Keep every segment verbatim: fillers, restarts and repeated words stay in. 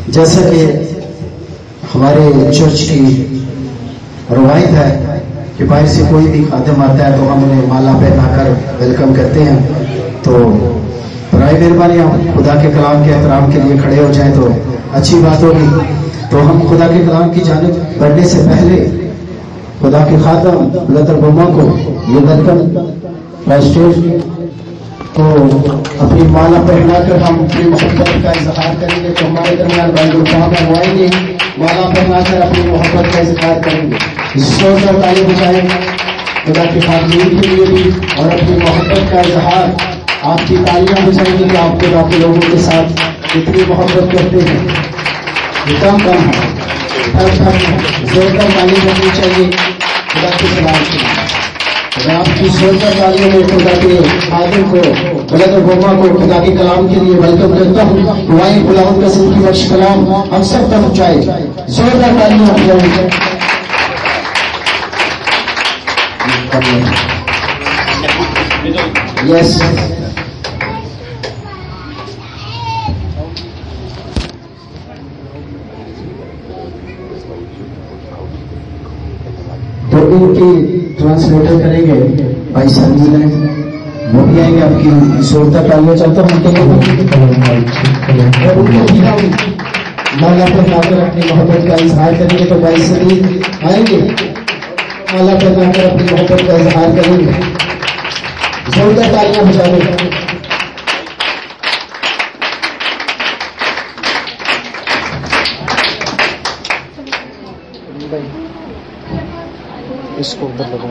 जैसा कि हमारे चर्च की रवायत है कि बाहर से कोई भी खादिम आता है तो हम उन्हें माला पहनाकर वेलकम करते हैं। तो बराए मेहरबानी हम खुदा के कलाम के एहतराम के लिए खड़े हो जाएं तो अच्छी बात होगी। तो हम खुदा के कलाम की जानिब बढ़ने से पहले खुदा के खादम ब्रदर बुमा को ये वेलकम स्टेज को अपनी माला पहनाकर हम अपनी मोहब्बत का इजहार करेंगे। तो हमारे दरमियान भाई गुलफाम करवाएंगे, माला पहनाकर अपनी मोहब्बत का इजहार करेंगे। जोरदार ताली बजाएं खुदा की खातिर के लिए भी और अपनी मोहब्बत का इजहार। आपकी तालियां बजाएंगे कि आप खुदा के लोगों के साथ कितनी मोहब्बत करते हैं। ये कम कम है, जोरदार ताली बजनी चाहिए खुदा के सलाम के लिए। मैं आपकी जोरदार तालियों में खुदा के खादिम को ब्रदर गोमा को खुदा के कलाम के लिए वेलकम करता हूँ। दुआएं खुदावंद का सिंह की बख्श कलाम हम सब तक पहुंचाए। जोरदार तालियां बजाएंगे। यस तो इनकी ट्रांसलेटर करेंगे भाई समीर है, वो भी आएंगे। आपकी जोरदार तालियां चलता हूँ माला पर लाकर अपनी मोहब्बत का इजहार करेंगे। तो भाई समीर आएंगे, माला पर लाकर अपनी मोहब्बत का इजहार करेंगे। जोरदार तालियां बजाएंगे। इसको उधर लगाओ।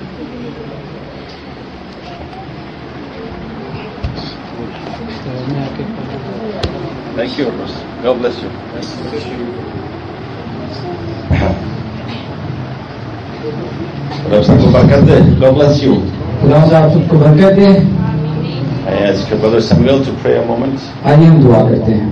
Thank you. God bless you. खुदा सबको बरकत दे. God bless you. खुदा आप सबको बरकत दे। I ask Brother Samuel to pray a moment. आइए हम दुआ करते हैं।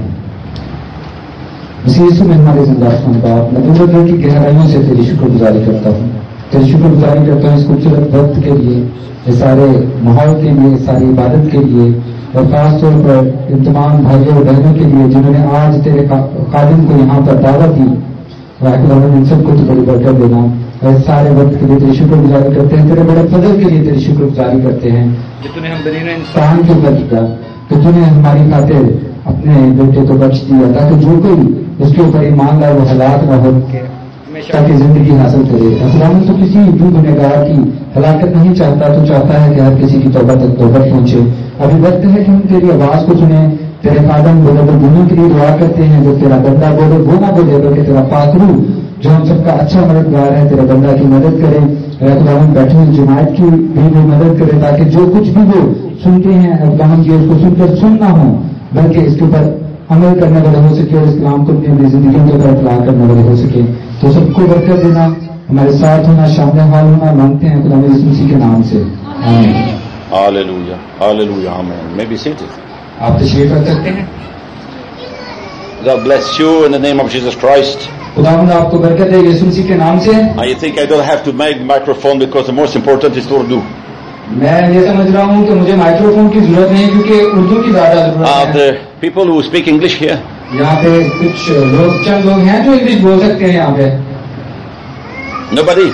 मसीह यीशु में हमारे जिंदा खुदा, मैं तुझे दिल की गहराइयों से तेरी शुक्रगुजारी करता हूँ। तेरी शुक्रगुजारी करता हूँ इस खूबसूरत वक्त के लिए, इस सारे माहौल के लिए, सारी इबादत के लिए, और खासतौर पर इन तमाम भाइयों और बहनों के लिए जिन्होंने आज तेरे खादिम को यहाँ पर दावत दी। इन सबको तो बड़ी बरकत देना। और इस सारे वक्त के लिए तेरी शुक्रगुजारी करते हैं, तेरे बड़े फजल के लिए तेरी शुक्रगुजारी करते हैं कि तूने हम बनीना इंसान के ऊपर किया, कि तूने हमारी खातिर अपने बेटे को बख्श दिया ताकि जो कोई उसके ऊपर ईमान लाए वो हलाक न हो, ताकि जिंदगी हासिल करे। अफराम तो किसी भी गुनहगार की हलाकत नहीं चाहता, तो चाहता है कि हर किसी की तौबा तक तौबत पहुंचे। अभी वक्त है कि हम तेरी आवाज को सुने। तेरे खादम ब्रदर गुना के लिए दुआ करते हैं, जो तेरा बंदा बोले वो ना बोले बल्कि तेरा पाकरू जो हम सबका अच्छा मददगार है, तेरा बंदा की मदद करे। खुदावन बैठे हुए जमात की भी वो मदद करे ताकि जो कुछ भी वो सुनते हैं खुदावन की उसको सुनकर सुनना हो बल्कि इसके ऊपर अमल करने वाले हो सके और इस्लाम को अपनी जिंदगी के ऊपर इतला करने वाले हो सके। तो सबको बरकत देना, हमारे साथ होना, शामिल हाल होना मांगते हैं खुदा यीशु मसीह के नाम से, आमीन। हालेलुया, हालेलुया, आमीन। May be seated. आप तशरीफ रख सकते हैं। God bless you in the name of Jesus Christ. खुदावंद आपको बरकत दे यीशु मसीह के नाम से। I think I don't have to make microphone because the most important is Urdu. मैं ये समझ रहा हूँ कि मुझे माइक्रोफोन की जरूरत नहीं क्योंकि उर्दू की ज्यादा जरूरत Are है। there people who speak English here? यहाँ पे कुछ लोग, चंद लोग हैं जो इंग्लिश बोल सकते हैं यहाँ पे। Nobody?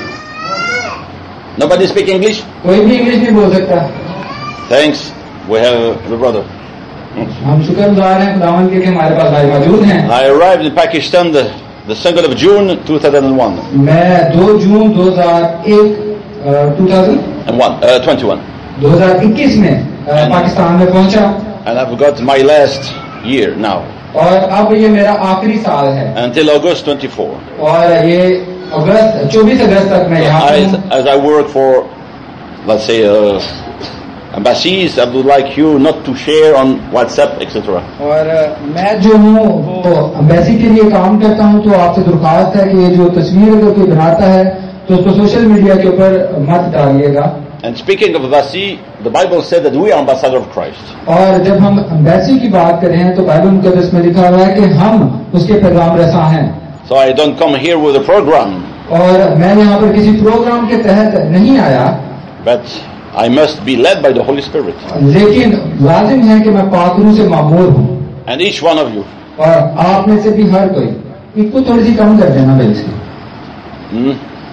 Nobody speak English? कोई भी इंग्लिश नहीं बोल सकता। Thanks. We have the brother. हम शुक्रगुजार हैं खुदावंद के कि हमारे पास भाई मौजूद हैं। I arrived in Pakistan the, the second of June two thousand one. मैं दो जून दो हजार एक दो हजार twenty-one. दो हजार इक्कीस में पाकिस्तान में पहुंचा। And I've got my last year now. और अब ये मेरा आखिरी साल है। Until August twenty-fourth. और ये अगस्त चौबीस अगस्त तक मैं यहाँ As, as I work for, let's say, uh, embassies, I would like you not to share on WhatsApp, et cetera. और मैं जो हूँ वो एम्बेसी के लिए काम करता हूँ, तो आपसे दरख्वास्त है कि ये जो तस्वीर अगर कोई बनाता है तो उसको सोशल मीडिया के ऊपर मत डालिएगा। And speaking of embassy, the Bible said that we are ambassador of Christ. और जब हम एम्बेसी की बात करें तो बाइबल मुकद्दस में लिखा हुआ है कि हम उसके पैगाम रसा हैं। So I don't come here with a program. और मैं यहाँ पर किसी प्रोग्राम के तहत नहीं आया, but I must be led by the Holy Spirit. लेकिन लाजिम है कि मैं पाक रूह से मामूर हूँ। And each one of you. और आप में से भी हर कोई इसको थोड़ी सी कम कर देना भाई इसकी. Hmm?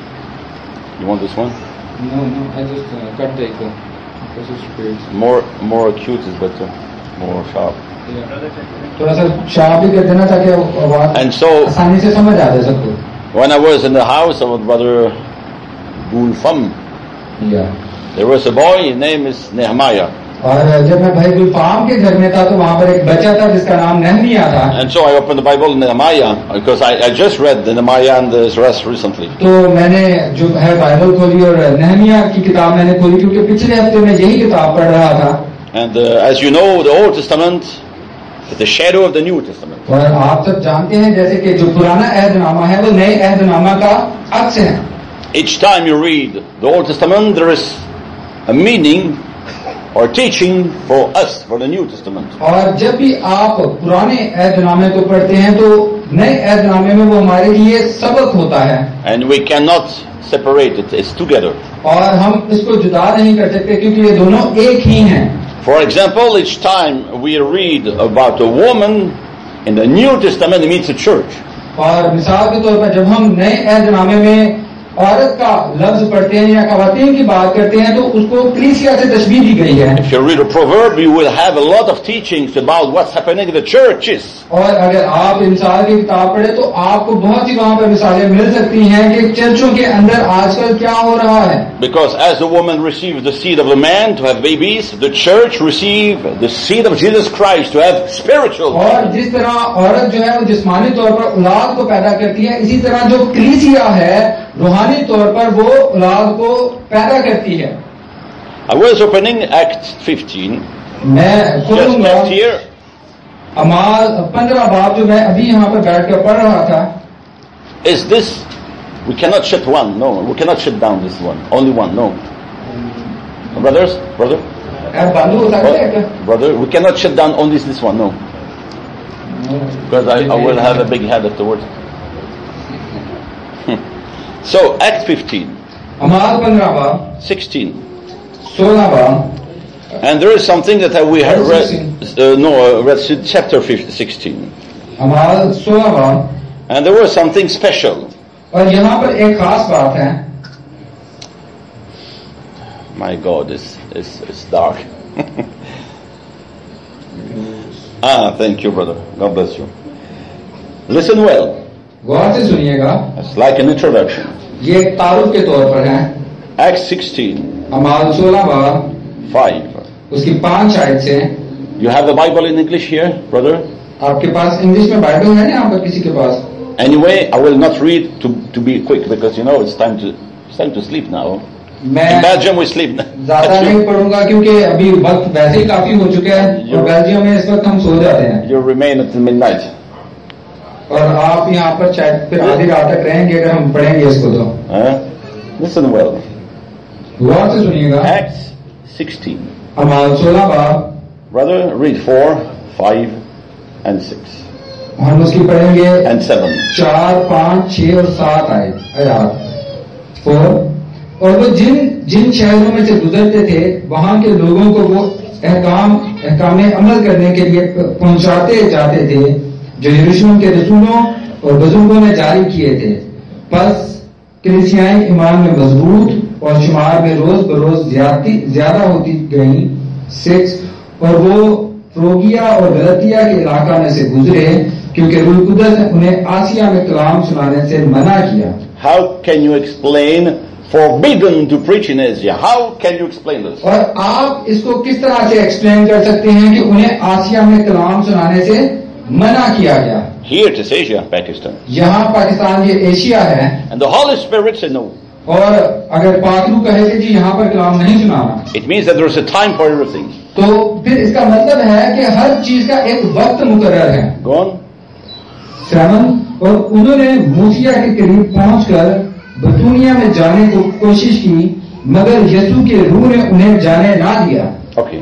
You want this one? No, no, I just uh, cut the echo because it's crazy. More, more acute is better. More sharp. थोड़ा सा शार्प भी कर देना ताकि आवाज And so, आसानी से समझ आ जाए सबको. when I was in the house of Brother Gulfam, Yeah. there was a boy. His name is Nehemiah. और जब मैं भाई गुलफाम के घर में था तो वहाँ पर एक बच्चा था जिसका नाम नहमिया था. And so I opened the Bible in Nehemiah because I, I just read the Nehemiah and the rest recently. तो मैंने जो है बाइबल खोली और नहमिया की किताब मैंने खोली क्योंकि पिछले हफ्ते में यही किताब पढ़ रहा था. And uh, as you know, the Old Testament is the shadow of the New Testament. और आप सब जानते हैं जैसे कि जो पुराना अहदनामा है वो नए अहदनामा का अक्स है. Each time you read the Old Testament, there is a meaning or teaching for us for the New Testament. और जब भी आप पुराने अहदनामे को पढ़ते हैं तो नए अहदनामे में वो हमारे लिए सबक होता है. And we cannot separate it, it's together. और हम इसको जुदा नहीं कर सकते क्योंकि ये दोनों एक ही हैं. For example, each time we read about a woman in the New Testament, it means a church. और मिसाल के तौर पर जब हम नए अहदनामे में औरत का लफ्ज पढ़ते हैं या ख़वातीन की बात करते हैं तो उसको कलीसिया से तशबीह दी गई है. If you read a proverb, you will have a lot of teachings about what's happening in the churches. और अगर आप मिसाल की किताब पढ़े तो आपको बहुत सी वहाँ पर मिसालें मिल सकती हैं कि चर्चों के अंदर आजकल क्या हो रहा है. Because as the woman received the seed of the man to have babies, the church received the seed of Jesus Christ to have spiritual. और जिस तरह औरत जो है वो जिस्मानी तौर पर औलाद को पैदा करती है, इसी तरह जो कलीसिया है रूहानी तौर पर वो औलाद को पैदा करती है. I was opening Acts fifteen. मैं Just खोलूंगा left here. अमाल पंद्रह बाब जो मैं अभी यहाँ पर बैठ कर पढ़ रहा था. Is this? We cannot shut one. No, we cannot shut down this one. Only one. No. Brothers, brother, app बंद हो सकता है क्या? brother, we cannot shut down only this one. No, because I, I will have a big head afterwards. So Acts fifteen, अमाल पंद्रह बाब sixteen, सोलह बाब and there is something that we have read. Uh, no, uh, read chapter sixteen, अमाल सोलह बाब and there was something special. और यहाँ पर एक खास बात है. My God, it's it's, it's dark. ah, thank you, brother. God bless you. Listen well. गौर से सुनिएगा. It's like an introduction. ये एक तारुफ के तौर पर है. Acts sixteen, अमाल सोलह बाब five. उसकी पांच आयत से. You have the Bible in English here, brother? आपके पास इंग्लिश में बाइबल है ना यहाँ पर किसी के पास? Anyway, I will not read to to be quick because you know it's time to it's time to sleep now. मैं In Belgium we sleep. ज्यादा नहीं पढ़ूंगा क्योंकि अभी वक्त वैसे ही काफी हो चुका है और बेल्जियम में इस वक्त हम सो जाते हैं. You remain until midnight. और आप यहाँ पर शायद फिर आधी रात तक रहेंगे अगर हम पढ़ेंगे इसको तो. Huh? Listen well. गौर से सुनिएगा. Acts sixteen. अमाल सोलह बाब. Brother, read four, five, and six, हम उसकी पढ़ेंगे and seven. चार पाँच छह और सात आए आयात. फोर. और वो जिन जिन शहरों में से गुजरते थे वहां के लोगों को वो अहकाम अहकाम अमल करने के लिए पहुंचाते जाते थे जो यरूशलेम के रसूलों और बुजुर्गों ने जारी किए थे. बस कलीसियाएं ईमान में मजबूत और शुमार में रोज बरोज ज्यादा होती गईं. सिक्स. और वो फ्रोगिया और गलतिया के इलाका में से गुजरे क्योंकि रूह कुदस ने उन्हें आसिया में कलाम सुनाने से मना किया. How can you explain forbidden to preach in Asia? How can you explain this? और आप इसको किस तरह से एक्सप्लेन कर सकते हैं कि उन्हें आसिया में कलाम सुनाने से मना किया गया? Here it is Asia, Pakistan. यहाँ पाकिस्तान ये एशिया है. And the Holy Spirit said no. और अगर पाकरू कहे कि जी यहाँ पर कलाम नहीं सुनाना, It means that there is a time for everything. तो फिर इसका मतलब है कि हर चीज का एक वक्त मुकर्रर है. Go on. सेवन. और उन्होंने मूसिया के करीब पहुंचकर बतूनिया में जाने को कोशिश की मगर यीशु के रूह ने उन्हें जाने ना दिया. Okay.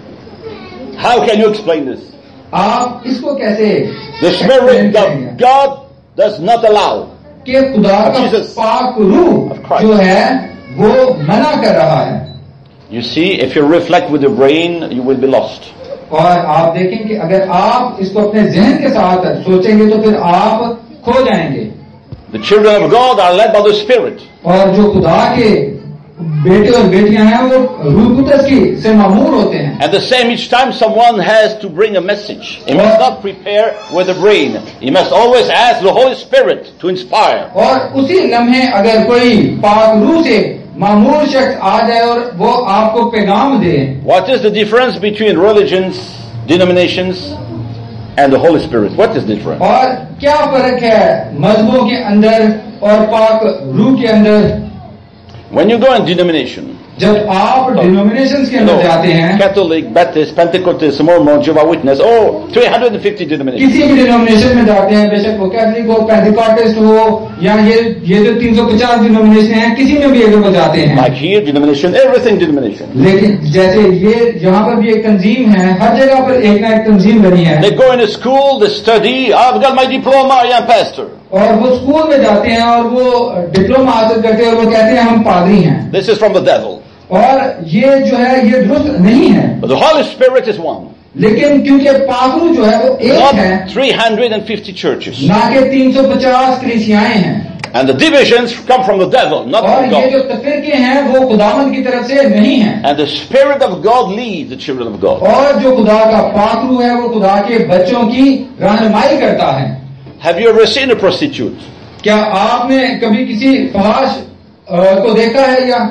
How can you explain this? आप इसको कैसे The Spirit of God does not allow. कि खुदा का पाक रूह जो है वो मना कर रहा है. You see, if you reflect with your brain, you will be lost. और आप देखें कि अगर आप इसको अपने जहन के साथ सोचेंगे तो फिर आप खो जाएंगे। The children of God are led by the Spirit. और जो खुदा के बेटे और बेटियां हैं वो रूह कुदस की से मामूर होते हैं। And the same each time someone has to bring a message. He must not prepare with the brain. He must always ask the Holy Spirit to inspire. और उसी लम्हे अगर कोई पाक रूह से मामूर शख्स आ जाए और वो आपको पैगाम दे। What is the difference between religions, denominations, and the Holy Spirit? What is different? और क्या फर्क है मजहबों के अंदर और पाक रूह के अंदर? When you go in denomination, जब आप डिनोमिनेशंस के अंदर जाते हैं, Catholic, Baptist, Pentecostal, Mormon, Jehovah's Witness, oh, three hundred fifty denominations. किसी भी डिनोमिनेशन में जाते हैं, बेशक वो कैथलिक हो, पेंटिकॉस्टल हो, या ये ये जो तीन सौ पचास डिनोमिनेशन हैं, किसी में भी अगर वो जाते हैं, Like here, denomination, everything denomination. लेकिन जैसे ये यहाँ पर भी एक तंजीम है, हर जगह पर एक ना एक तंजीम बनी है। They go in a school, they study. I've got my diploma, I am pastor. और वो स्कूल में जाते हैं और वो डिप्लोमा हासिल करते हैं और वो कहते हैं हम पादरी हैं। This is from the devil. और ये जो है ये दुरुस्त नहीं है। But the Holy Spirit is one. लेकिन क्योंकि पाकरू जो है वो एक Not है, three hundred fifty churches. ना के तीन सौ पचास कलीसियाएं हैं। And the divisions come from the devil, not और from ये जो God. तफरीके हैं वो खुदावंद की तरफ से नहीं है। And the Spirit of God leads the children of God. और जो खुदा का पाकरू है वो खुदा के बच्चों की रहनुमाई करता है। Have you ever seen a prostitute? क्या आपने कभी किसी फहाश को देखा है? या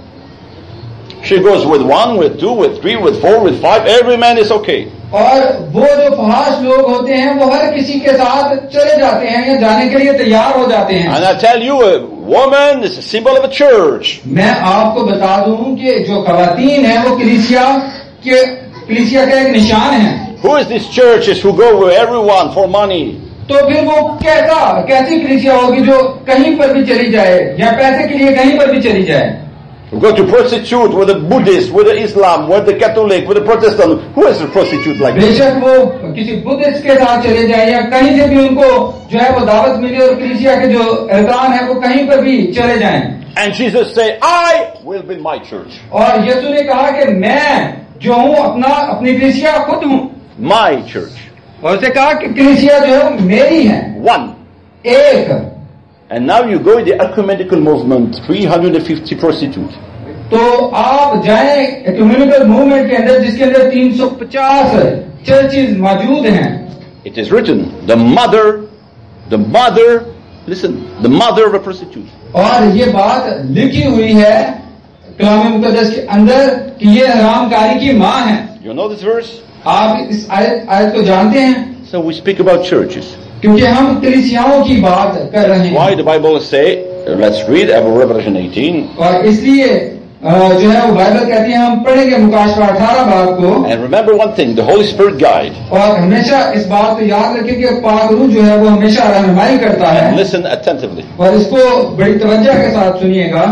She goes with one, with two, with three, with four, with five. Every man is okay. और वो जो फहाश लोग होते हैं वो हर किसी के साथ चले जाते हैं या जाने के लिए तैयार हो जाते हैं। And I tell you, a woman is a symbol of a church. मैं आपको बता दूं कि जो खवातीन है वो कलीसिया के कलीसिया का एक निशान है। Who is these churches who go with everyone for money? तो फिर वो कैसा कैसी कलीसिया होगी जो कहीं पर भी चली जाए या पैसे के लिए कहीं पर भी चली जाए? We go to prostitute with a Buddhist, with the Islam, with the Catholic, with the Protestant. Who is a prostitute like that? बेशक वो किसी बुद्धिस्ट के साथ चले जाए या कहीं से भी उनको जो है वो दावत मिले और कलीसिया के जो अरकान है वो कहीं पर भी चले जाएं। And Jesus say, I will build my church. और यीशु ने कहा कि मैं जो हूँ अपना अपनी कलीसिया खुद हूँ। My church. और उसने कहा कि कलीसिया जो है वो मेरी है। One. एक। And now you go in the ecumenical movement, three hundred fifty prostitutes. तो आप जाएं ecumenical movement के अंदर जिसके अंदर तीन सौ पचास चर्चेज मौजूद हैं। It is written, the mother, the mother, listen, the mother of a prostitute. और ये बात लिखी हुई है कलाम मुकद्दस के अंदर कि ये हरामकारी की माँ है। You know this verse? आप इस आयत आयत को जानते हैं? So we speak about churches. क्योंकि हम कलीसियाओं की बात कर रहे हैं। Why the Bible say, let's read about Revelation eighteen. और इसलिए जो है वो बाइबल कहती है हम पढ़ेंगे मुकाशवा अठारह बाब को। And remember one thing, the Holy Spirit guide. और हमेशा इस बात को याद रखें कि पाक रूह जो है वो हमेशा रहनुमाई करता है। And listen attentively. और इसको बड़ी तवज्जो के साथ सुनिएगा।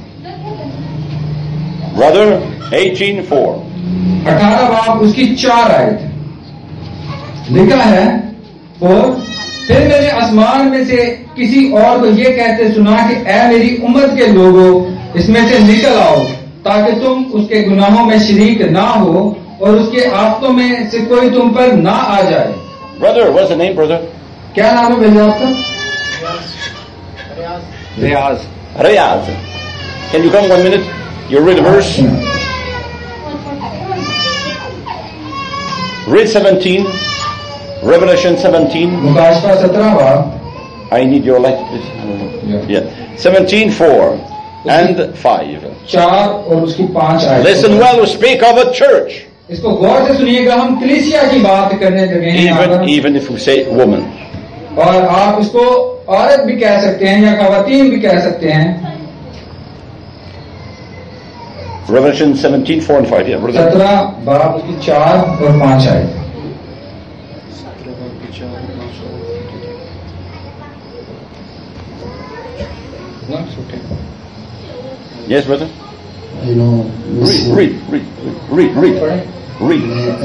Brother, eighteen four. अठारह बाब उसकी चार आयत लिखा है। और फिर मैंने आसमान में से किसी और को ये कहते सुना कि ऐ मेरी उम्मत के लोगों इसमें से निकल आओ ताकि तुम उसके गुनाहों में शरीक ना हो और उसके आफतों में से कोई तुम पर ना आ जाए। Brother, what's the name, brother? क्या नाम है भैया आपका? Riyaz. Riyaz. Can you come one minute? You read the verse. Read seventeen. Revelation seventeen. मुकाशवा सत्रह बाब। I need your light, please. Yeah. yeah. seventeen four and five. चार और उसकी पांच आयत। Listen well, we speak of a church. इसको गौर से सुनिएगा, हम कलीसिया की बात करने लगे हैं। Even, even if we say woman. और आप इसको औरत भी कह सकते हैं या खवातीन भी कह सकते हैं। Revelation seventeen four and five. Yeah, brother. सत्रह बाब उसकी चार और पांच आयत। No, it's okay. Yes, brother. You know, Read, read, read, read, read, read, read,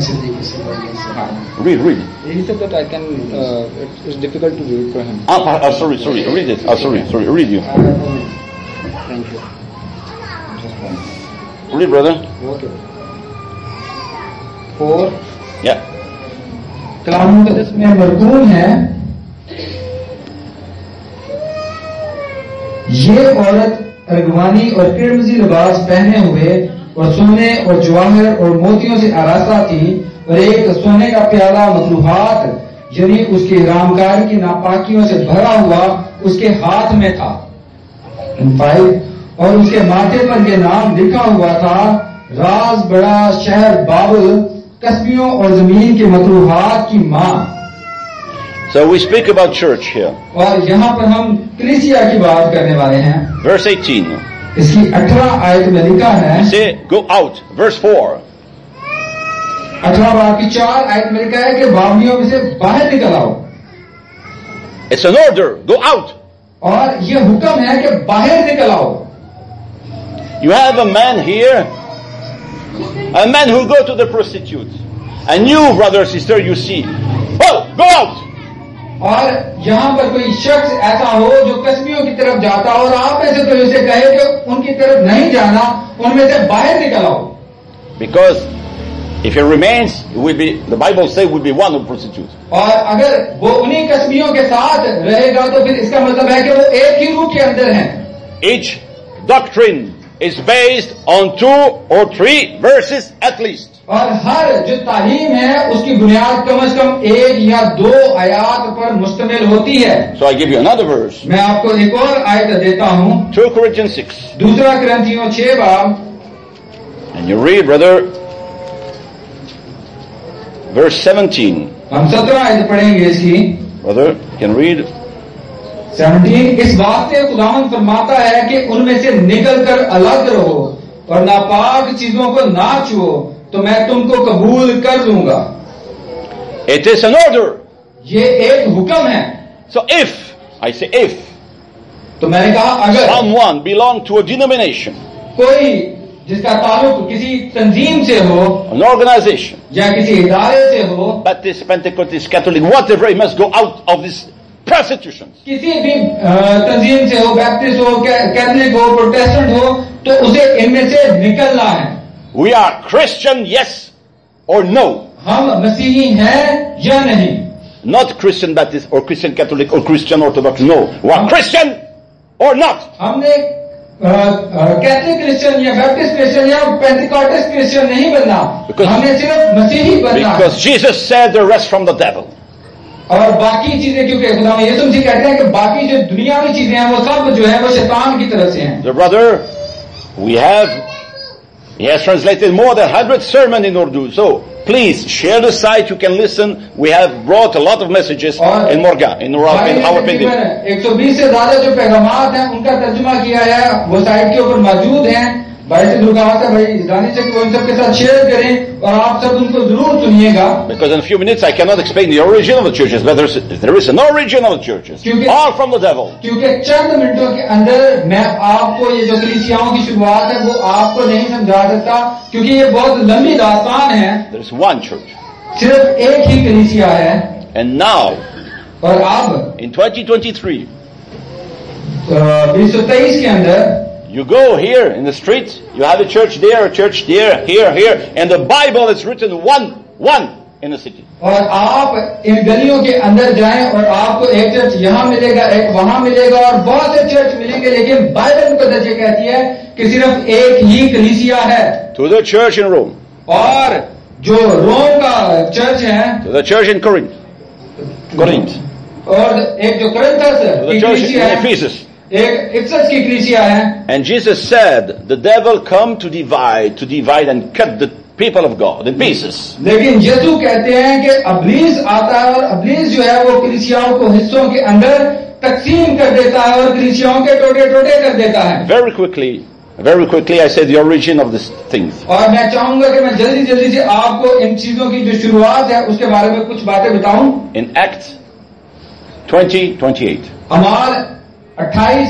read, read. he said that I can. Uh, it, it's difficult to read for him. Ah, ah, ah, sorry, sorry. Read it. Ah, sorry, sorry. Read you. Thank you. Just one. Read, brother. Okay. Four Yeah. कलाम मुक़द्दस में मरकूम है, ये औरत अर्गवानी और किरमजी लिबास पहने हुए और सोने और जवाहर और मोतियों से आरास्ता थी और एक सोने का प्याला मतलूहात यानी उसके रामकारी की नापाकियों से भरा हुआ उसके हाथ में था। और उसके माथे पर यह नाम लिखा हुआ था, राज बड़ा शहर बाबुल, कस्बियों और जमीन के मतलूहात की मां। So we speak about church here. और यहाँ पर हम कलीसिया की बात करने वाले हैं। Verse eighteen. इसकी अठारह आयत में लिखा है, Say, go out. Verse four. अठारह बार की चार आयत में लिखा है कि बावलियों में से बाहर निकल आओ। It's an order. Go out. और ये हुक्म है कि बाहर निकल आओ। You have a man here, a man who go to the prostitute, and you, brother, sister, you see, oh, go out. और यहाँ पर कोई शख्स ऐसा हो जो कस्बियों की तरफ जाता हो और आप में से कोई उसे कहे कि उनकी तरफ नहीं जाना, उनमें से बाहर निकल आओ। Because if he remains, he will be, the Bible says, will be one of prostitutes. और अगर वो उन्हीं कस्बियों के साथ रहेगा तो फिर इसका मतलब है कि वो एक ही रूह के अंदर हैं। Each doctrine is based on two or three verses at least. और हर जो तालीम है उसकी बुनियाद कम से कम एक या दो आयात पर मुश्तमिल होती है। So I give you another verse. मैं आपको एक और आयत देता हूँ, Two Corinthians six. दूसरा कुरिन्थियों छह बाब, And you read, brother, verse seventeen. हम सत्रह आयत पढ़ेंगे इसकी। Brother, you can read. सत्रह, इस वास्ते खुदावंद फरमाता है कि उनमें से निकलकर अलग रहो और नापाक चीजों को ना छुओ तो मैं तुमको कबूल कर लूंगा। It is an order. ये एक हुक्म है। So if, I say if, तो मैंने कहा अगर someone belong to a denomination, कोई जिसका ताल्लुक किसी तंजीम से हो, an organization, या किसी इदारे से हो, Baptist, Pentecostal, Catholic, whatever, he must go out of this prostitution. किसी भी तंजीम से हो, बैप्टिस्ट हो, कैथोलिक हो, प्रोटेस्टेंट हो, तो उसे इनमें से निकलना है। We are Christian, yes or no? हम मसीही हैं या नहीं? Not Christian Baptist or Christian Catholic or Christian Orthodox, no. We are Christian or not. हमने कैथोलिक क्रिश्चियन या बैप्टिस्ट क्रिश्चियन या पेंटिकॉस्टल क्रिश्चियन नहीं बनना, हमने सिर्फ मसीही बनना। Because Jesus said the rest from the devil. और बाकी चीजें क्योंकि खुदा यीशु मसीह कहते हैं कि बाकी जो दुनियावी चीजें हैं वो सब जो है वो शैतान की तरफ से हैं। The brother, we have, he has translated more than one hundred sermons in Urdu. So please share the site. You can listen. We have brought a lot of messages in Morga, in our in our pending. एक सौ बीस से ज्यादा जो पैगामात हैं उनका तर्जुमा किया है, वो साइट के ऊपर मौजूद हैं। भाई से दुर्गावत है भाई जानी से कि वो इन सबके साथ शेयर करें और आप सब उनको जरूर सुनिएगा। Because in a few minutes I cannot explain the origin of the churches, but there is, there is an origin of the churches, all from the devil. क्योंकि चंद मिनटों के अंदर मैं आपको ये जो कलीसियाओं की शुरुआत है वो आपको नहीं समझा सकता, क्योंकि ये बहुत लंबी दास्तान है। There is one church. सिर्फ एक ही कलीसिया है। And now, और अब in twenty twenty-three, बीस सौ तेईस के अंदर you go here in the street, you have a church there, a church there, here, here, and the Bible is written one, one in the city. और आप इन गलियों के अंदर जाएं और आपको एक चर्च यहाँ मिलेगा, एक वहां मिलेगा और बहुत से चर्च मिलेंगे, लेकिन बाइबल मुकद्दस ये कहती है कि सिर्फ एक ही कलीसिया है। To the church in Rome. और जो रोम का चर्च है, To the church in Corinth. Corinth. और एक जो कोरिन्थस To the की church कलीसिया in है, Ephesus. एक इफिसस की कलीसिया है। And Jesus said, the devil come to divide, to divide and cut the people of God in pieces. लेकिन यीशु कहते हैं कि अब्लीस आता है और अब्लीस जो है वो कलीसियाओं को हिस्सों के अंदर तकसीम कर देता है और कलीसियाओं के टोटे टोटे कर देता है। Very quickly, very quickly I say the origin of these things. और मैं चाहूंगा कि मैं जल्दी जल्दी से आपको इन चीजों की जो शुरुआत है उसके बारे में कुछ बातें बताऊं। In Acts twenty twenty-eight. अमाल अट्ठाईस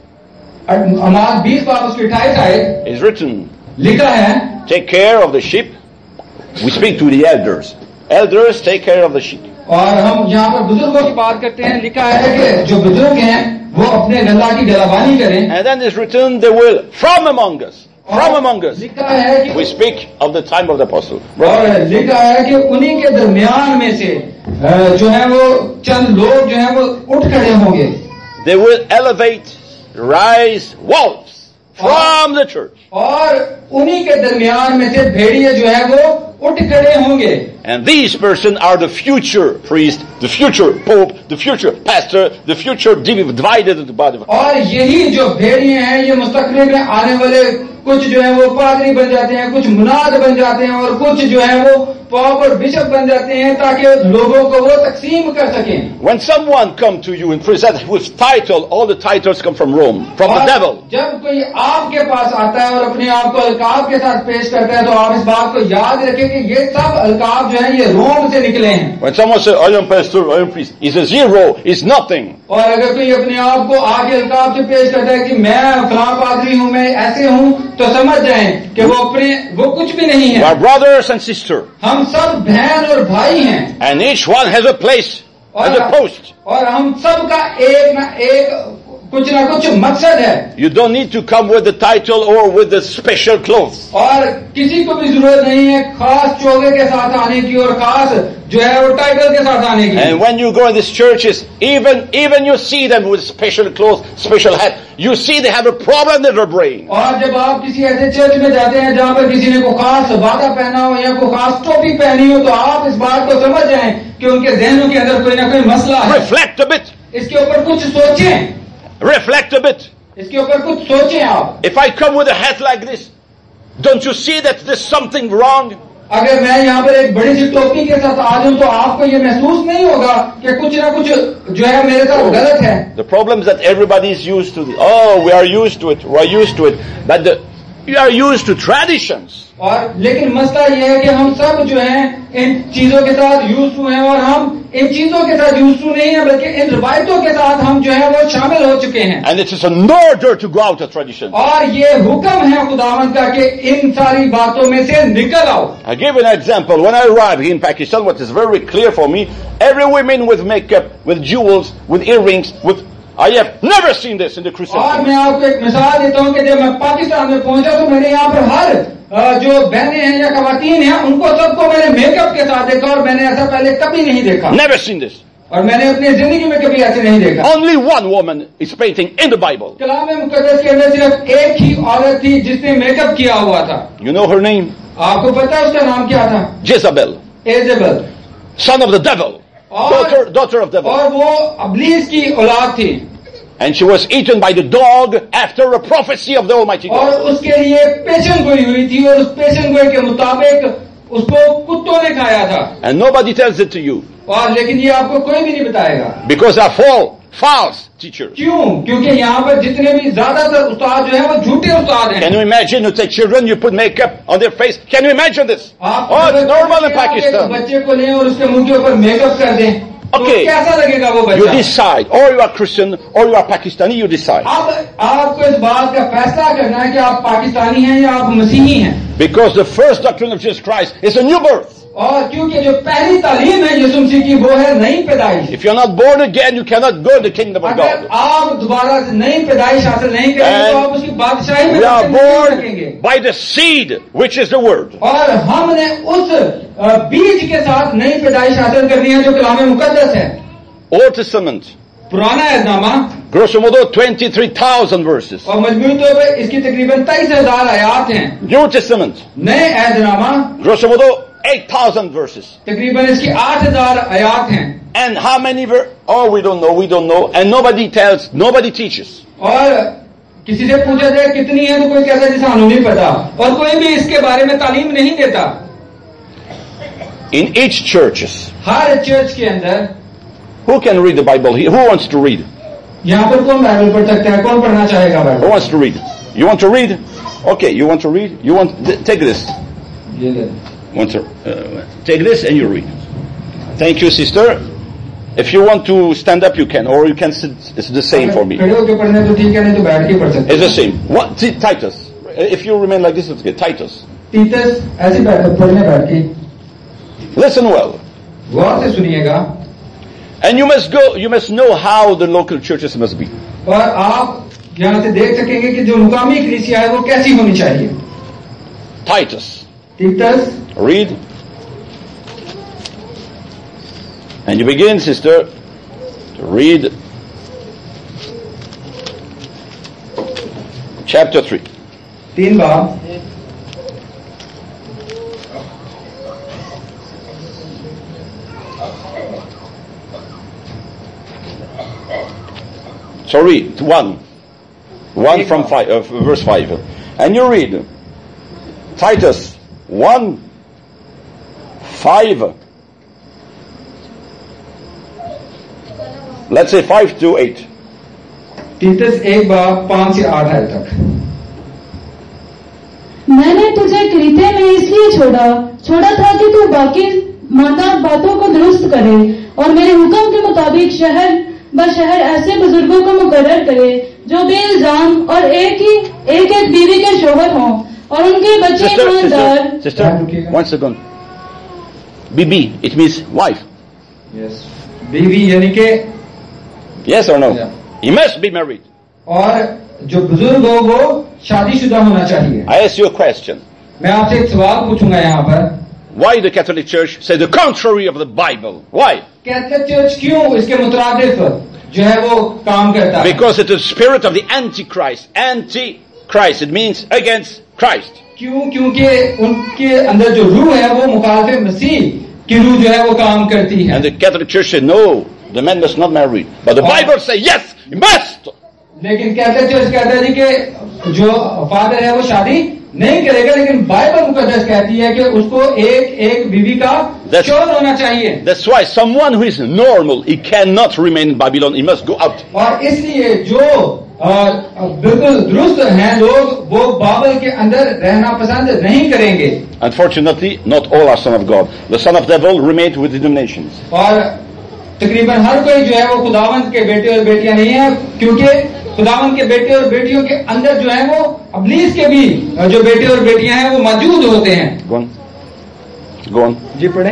अमाल बीस बार उसकी अट्ठाईस आए Is written, लिखा है, take care of the sheep. We speak to the elders. Elders take care of the sheep. और हम यहाँ पर बुजुर्गों की बात करते हैं, लिखा है कि जो बुजुर्ग हैं वो अपने गला की गलाबानी करें। And then is written, they will from among us, from among us. लिखा है कि We speak of the time of the apostle. और लिखा है कि उन्हीं के दरमियान में से जो है वो चंद लोग जो है वो उठ खड़े होंगे. They will elevate, rise wolves from the church. और उन्हीं के दरमियान में से भेड़िए जो है वो उठ खड़े होंगे. And these persons are the future priest, the future pope, the future pastor, the future divided into body. और यही जो भेड़िए हैं ये मुस्तकबिल में आने वाले कुछ जो है वो पादरी बन जाते हैं, कुछ मुनाद बन जाते हैं और कुछ जो है वो पॉप और बिशप बन जाते हैं ताकि लोगों को वो तकसीम कर सकें. When someone come to you and present with title, all the titles come from Rome, from the devil. जब कोई आपके पास आता है और अपने आप को अलकाब के साथ पेश करता है तो आप इस बात को याद रखें कि ये सब अलकाब जो है ये रोम से निकले हैं. When someone says, I am pastor, I am priest, it's a zero, it's nothing. और अगर कोई अपने आप को आगे अलकाब से पेश करता है कि मैं फलां पादरी हूं, मैं ऐसे हूं, तो समझ जाएं कि वो अपने वो कुछ भी नहीं है. We are brothers and sisters. हम सब बहन और भाई हैं. And each one has a place, has a post. और हम सब का एक ना एक कुछ ना कुछ मकसद है. You don't need to come with the title or with the special clothes. और किसी को भी जरूरत नहीं है खास चोगे के साथ आने की और खास जो है वो टाइटल के साथ आने की. And when you go in these churches, even even you see them with special clothes, special hat, you see they have a problem in their brain. और जब आप किसी ऐसे चर्च में जाते हैं जहाँ पर किसी ने को खास वादा पहना हो या को खास टोपी पहनी हो तो आप इस बात को समझ जाएं कि उनके जहनों के अंदर कोई ना कोई मसला है. Reflect a bit. इसके ऊपर कुछ सोचें. Reflect a bit. इसके ऊपर कुछ सोचें आप. If I come with a hat like this, don't you see that there's something wrong? अगर मैं यहाँ पर एक बड़ी सी टोपी के साथ आ जाऊं तो आपको ये महसूस नहीं होगा कि कुछ ना कुछ जो है मेरे साथ गलत है. The problem is that everybody is used to it. Oh, we are used to it. We are used to it. But the, we are used to traditions. और लेकिन मसला ये है कि हम सब जो हैं इन चीजों के साथ यूज टू हैं और हम इन चीजों के साथ यूज टू नहीं है बल्कि इन रिवायतों के साथ हम जो है वो शामिल हो चुके हैं. And it is an order to go out of tradition. और ये हुक्म है खुदावंद का कि इन सारी बातों में से निकल आओ. I give an example. When I arrived here in Pakistan, what is very clear for me, every woman with makeup, with jewels, with earrings, with I have never seen this in the Christian. और मैं आपको एक मिसाल देता हूँ कि जब मैं पाकिस्तान में पहुंचा तो मैंने यहाँ पर हर जो बहनें हैं या खवातीन हैं उनको सबको मैंने मेकअप के साथ देखा और मैंने ऐसा पहले कभी नहीं देखा. Never seen this. और मैंने अपनी जिंदगी में कभी ऐसे नहीं देखा. Only one woman is painting in the Bible. कलाम मुकद्दस के अंदर सिर्फ एक ही औरत थी जिसने मेकअप किया हुआ था. You know her name? आपको पता है उसका नाम क्या था? Jezebel. एजेबल. Son of the devil. Daughter, daughter of devil. और वो अब्लीस की औलाद थी. And she was eaten by the dog after a prophecy of the Almighty God. और उसके लिए पेशन गोई हुई थी और उस पेशन गोई के मुताबिक उसको कुत्तों ने खाया था. And nobody tells it to you. और लेकिन ये आपको कोई भी नहीं बताएगा. Because they are false, false teachers. क्यों? क्योंकि यहाँ पर जितने भी ज्यादातर उस्ताद जो है वो झूठे उस्ताद हैं. Can you imagine you take children, you put makeup on their face? Can you imagine this? आप Oh, it's normal in Pakistan. बच्चे को लें और उसके मुंह के ऊपर मेकअप कर दें. Okay. तो कैसा लगेगा वो बच्चा? You decide. Or you are Christian, or you are Pakistani, you decide. अब आपको इस बात का फैसला करना है कि आप पाकिस्तानी हैं या आप मसीही हैं. Because the first doctrine of Jesus Christ is a new birth. और क्योंकि जो पहली तालीम है यीशु मसीह की वो है नई पैदाइश. If you are not born again, you cannot go to the kingdom of अगर God. आप दोबारा से नई पैदाइश हासिल नहीं करेंगे तो आप उसकी बादशाही में We are दाखिल नहीं सकेंगे. born by the seed, which is the word. और हमने उस बीज के साथ नई पैदाइश हासिल करनी है जो कलाम मुकद्दस है. Old Testament. पुराना अहदनामा. Grosso modo, twenty-three thousand verses. और मजमूई तौर पर इसकी तकरीबन तेईस हजार आयात हैं. New Testament. नए अहदनामा. Grosso modo, eight thousand verses. तकरीबन इसकी आठ हजार आयात हैं. And how many ver- Oh, we don't know, we don't know. And nobody tells, nobody teaches. और किसी से पूछा जाए कितनी है तो कोई कहता है जिसे हमें नहीं पता और कोई भी इसके बारे में तालीम नहीं देता. In each churches. हर चर्च के अंदर. Who can read the Bible here? Who wants to read? यहाँ पर कौन बाइबल पढ़ सकता है? कौन पढ़ना चाहेगा Bible? Who wants to read? You want to read? Okay, you want to read? You want th- take this. ये ले. Want to uh, take this and you read. Thank you, sister. If you want to stand up, you can, or you can sit. It's the same for me. खड़े होकर पढ़ने तो ठीक है नहीं तो बैठ के पढ़ सकते. It's the same. What? T- Titus. If you remain like this, it's good. Titus. तीतस ऐसे बैठ पढ़ने बैठ के. Listen well. गौर से सुनिएगा. And you must go. You must know how the local churches must be. और आप यहाँ से देख सकेंगे कि जो मुकामी कलीसिया है वो कैसी होनी चाहिए। Titus. तीतस, Read. And you begin, sister, to read chapter three. तीन बाब, So read one, one from five, uh, verse five, and you read Titus one, five. Let's say five to eight. तीतस एक बाब पांच से आठ आयत तक। मैंने तुझे क्रीते में इसलिए छोड़ा छोड़ा था कि तू बाकी माता बातों को दुरुस्त करे और मेरे हुक्म के मुताबिक शहर ब शहर ऐसे बुजुर्गों को मुकर्रर करे जो बेइल्जाम और एक ही एक एक बीवी के शोहर हों और उनके बच्चे Sister, ईमानदार। sister, sister, one second. Bibi, it means wife. Yes. बीवी यानी के Yes or no? Yeah. He must be married. और जो बुजुर्ग हो वो शादीशुदा होना चाहिए। I ask you a question. मैं आपसे एक सवाल पूछूंगा यहाँ पर, Why the Catholic Church say the contrary of the Bible? Why? Catholic church क्यों इसके मुतरादिफ जो है वो काम करता है? Because it is the spirit of the Antichrist. Antichrist, it means against Christ. क्यों? क्योंकि उनके अंदर जो रूह है वो मुखालिफ मसीह की रूह जो है वो काम करती है। And the Catholic Church said, no, the man must not marry. But the Bible says, yes, he must. लेकिन कैथलिक चर्च कहता है जी कि जो फादर है वो शादी नहीं करेगा, लेकिन बाइबल मुकद्दस कहती है कि उसको एक एक बीवी का शोहर होना चाहिए। That's why someone who is normal, he cannot remain in Babylon, he must go out. और इसलिए जो बिल्कुल दुरुस्त हैं लोग वो बाबल के अंदर रहना पसंद नहीं करेंगे। Unfortunately, not all are son of God. The son of devil remained with the nations. और तकरीबन हर कोई जो है वो खुदावंत के बेटे और बेटियां नहीं है, क्योंकि खुदावंत के बेटे और बेटियों के अंदर जो है वो अबलीस के भी जो बेटे और बेटियां हैं वो मौजूद होते हैं। Go on. Go on. जी पढ़े।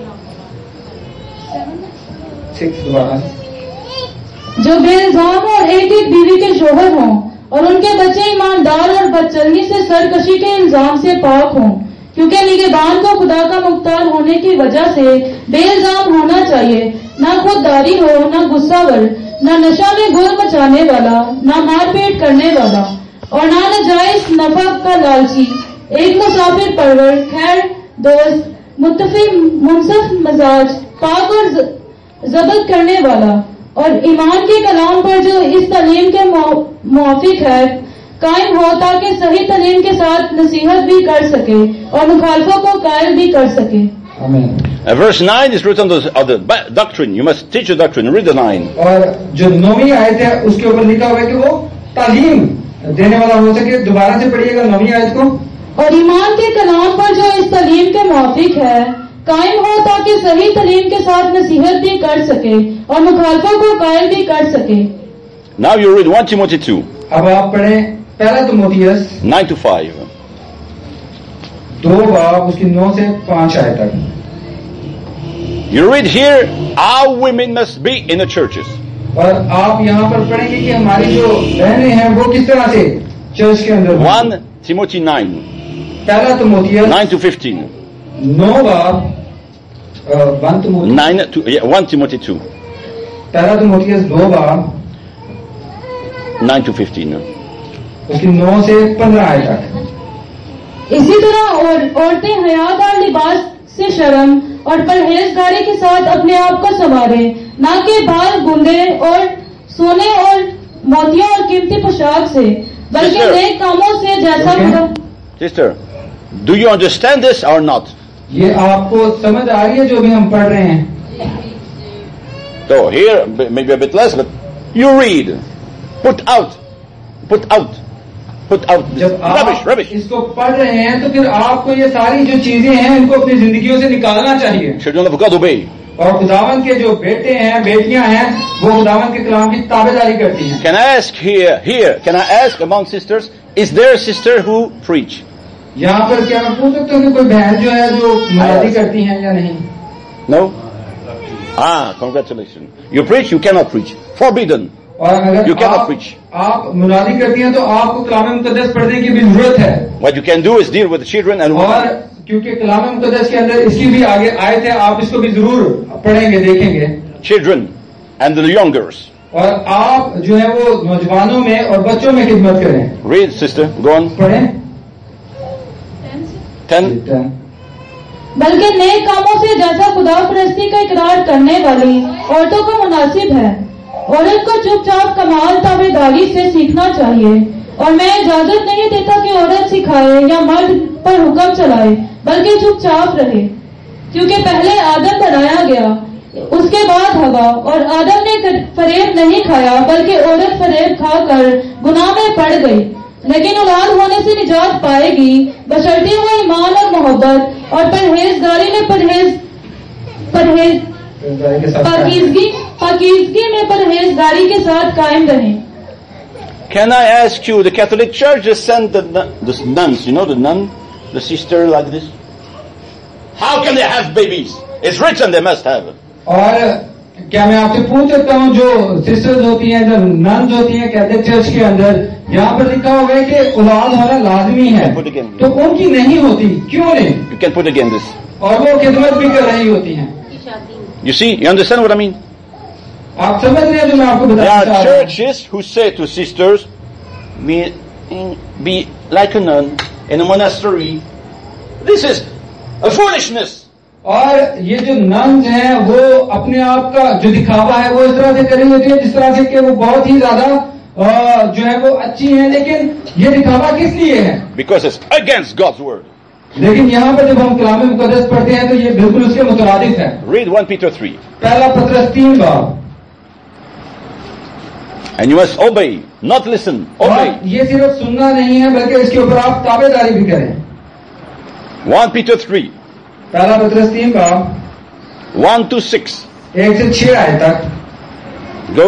सिक्स दोबारा। जो बेइल्जाम और एक एक बीवी के शोहर हों और उनके बच्चे ईमानदार और बदचलनी से सरकशी के इल्जाम से पाक हों, क्योंकि निगहबान को खुदा का मुख्तार होने की वजह से बेइल्जाम होना चाहिए, ना खुददारी हो, ना गुस्सावर, ना नशा में गुल मचाने वाला, ना मारपीट करने वाला और ना नाजायज नफा का लालची, एक मुसाफिर परवर, खैर दोस्त, मुत्तफी, मुनसफ मजाज, पाक और जबत करने वाला और ईमान के कलाम पर जो इस तालीम के मुआफिक है कायम हो, ताकि सही तालीम के साथ नसीहत भी कर सके और मुखालफों को कायल भी कर सके। आमीन। Uh, verse nine is written on the, on the doctrine. You must teach the doctrine. Read the nine. और जो नौवीं आयत है उसके ऊपर लिखा हुआ है कि वो तालीम देने वाला हो सके। दोबारा से पढ़िएगा नौवीं आयत को। और ईमान के कलाम पर जो इस तालीम के मुआफिक है कायम हो, ताकि सही तालीम के साथ नसीहत भी कर सके और मुखालफों को कायल भी कर सके। Now you read First Timothy two. अब आप पढ़ें पहला तिमोथियस nine to five. दो बाब उसकी नौ से पांच आयत तक। You read here how women must be in the churches. और आप यहाँ पर पढ़ेंगे कि हमारी जो बहनें हैं वो किस तरह से चर्च के अंदर। First Timothy nine. पहला तिमोथियस nine to fifteen. नौ बाब one Timotheus Nine to yeah, First Timothy two. पहला तिमोथियस दो बाब Nine to fifteen. उसकी नौ से पंद्रह आयत तक। इसी तरह और औरतें हयादार लिबास से शर्म और परहेजगारी के साथ अपने आप को संवारे, ना कि बाल बूंदे और सोने और मोतियों और कीमती पोशाक से, बल्कि Sister. नेक कामों से जैसा Okay. Sister, do you understand this or not? ये आपको समझ आ रही है जो भी हम पढ़ रहे हैं? So here maybe a bit less, but you read. Put out. Put out. Put out this जब rubbish, आप rubbish. इसको पढ़ रहे हैं तो फिर आपको ये सारी जो चीजें हैं इनको अपनी जिंदगियों से निकालना चाहिए। Children of God obey. और खुदावन के जो बेटे हैं बेटियां हैं वो खुदावन के कलाम की ताबेदारी करती हैं। Can I ask here, here, can I ask among sisters, is there a sister who preach? यहाँ पर क्या मैं पूछ सकता हूँ कि कोई बहन जो है जो मदद करती हैं या नहीं? No? Ah, congratulations. You preach, you cannot preach. Forbidden. और अगर You cannot आप, preach. आप मुनादी करती हैं तो आपको कलाम मुकद्दस पढ़ने की भी जरूरत है। What you can do is deal with the children and और women. क्योंकि कलाम मुकद्दस के अंदर इसकी भी आगे आयत है, आप इसको भी जरूर पढ़ेंगे, देखेंगे। Children and the youngers. और आप जो है वो नौजवानों में और बच्चों में खिदमत करें। Read, sister. Go on. पढ़ें। Ten. बल्कि नए कामों से जैसा खुदा परस्ती का इकरार करने वाली औरतों को मुनासिब है, औरत को चुपचाप कमाल ताबेदारी से सीखना चाहिए। और मैं इजाजत नहीं देता कि औरत सिखाए या मर्द पर हुक्म चलाए, बल्कि चुपचाप रहे, क्योंकि पहले आदम बनाया गया, उसके बाद हवा, और आदम ने फरेब नहीं खाया बल्कि औरत फरेब खाकर गुनाह में पड़ गई। लेकिन औलाद होने से निजात पाएगी बशर्ते वो ईमान और मोहब्बत और परहेजगारी में परहेज परहेज पाकीज़गी पाकीज़गी में परहेजगारी के साथ कायम रहें। Can I ask you, the Catholic Church has sent the, the nuns, you know the nun, the sister like this? How can they have babies? It's written they must have. और क्या मैं आपसे पूछ सकता हूँ, जो सिस्टर्स होती हैं, जो नन्स होती हैं कैथोलिक चर्च के अंदर, यहाँ पर लिखा हुआ है कि औलाद होना लाजमी है, तो उनकी नहीं होती, क्यों नहीं? You can put again this. और वो खिदमत भी कर रही होती हैं। You see, you understand what I mean? आप समझ रहे हैं जो मैं आपको There बताना चाह are रहा हूँ। churches who say to sisters, be, be like a nun in a monastery. This is a foolishness. और ये जो नन्स हैं वो अपने आप का जो दिखावा है वो इस तरह से कर रही होती है जिस तरह से कि वो बहुत ही ज्यादा जो है वो अच्छी है, लेकिन ये दिखावा किस लिए है? Because it's against God's word. लेकिन यहाँ पर जब हम कलाम मुकद्दस पढ़ते हैं तो ये बिल्कुल उसके मुताबिक है। Read First Peter three. पहला पत्रस तीन बाब। And you must obey, not listen. Obey. ये सिर्फ सुनना नहीं है बल्कि इसके ऊपर आप ताबेदारी भी करें। First Peter three. पहला पत्रस तीन बाब one to six. एक से छह आयत तक। Go.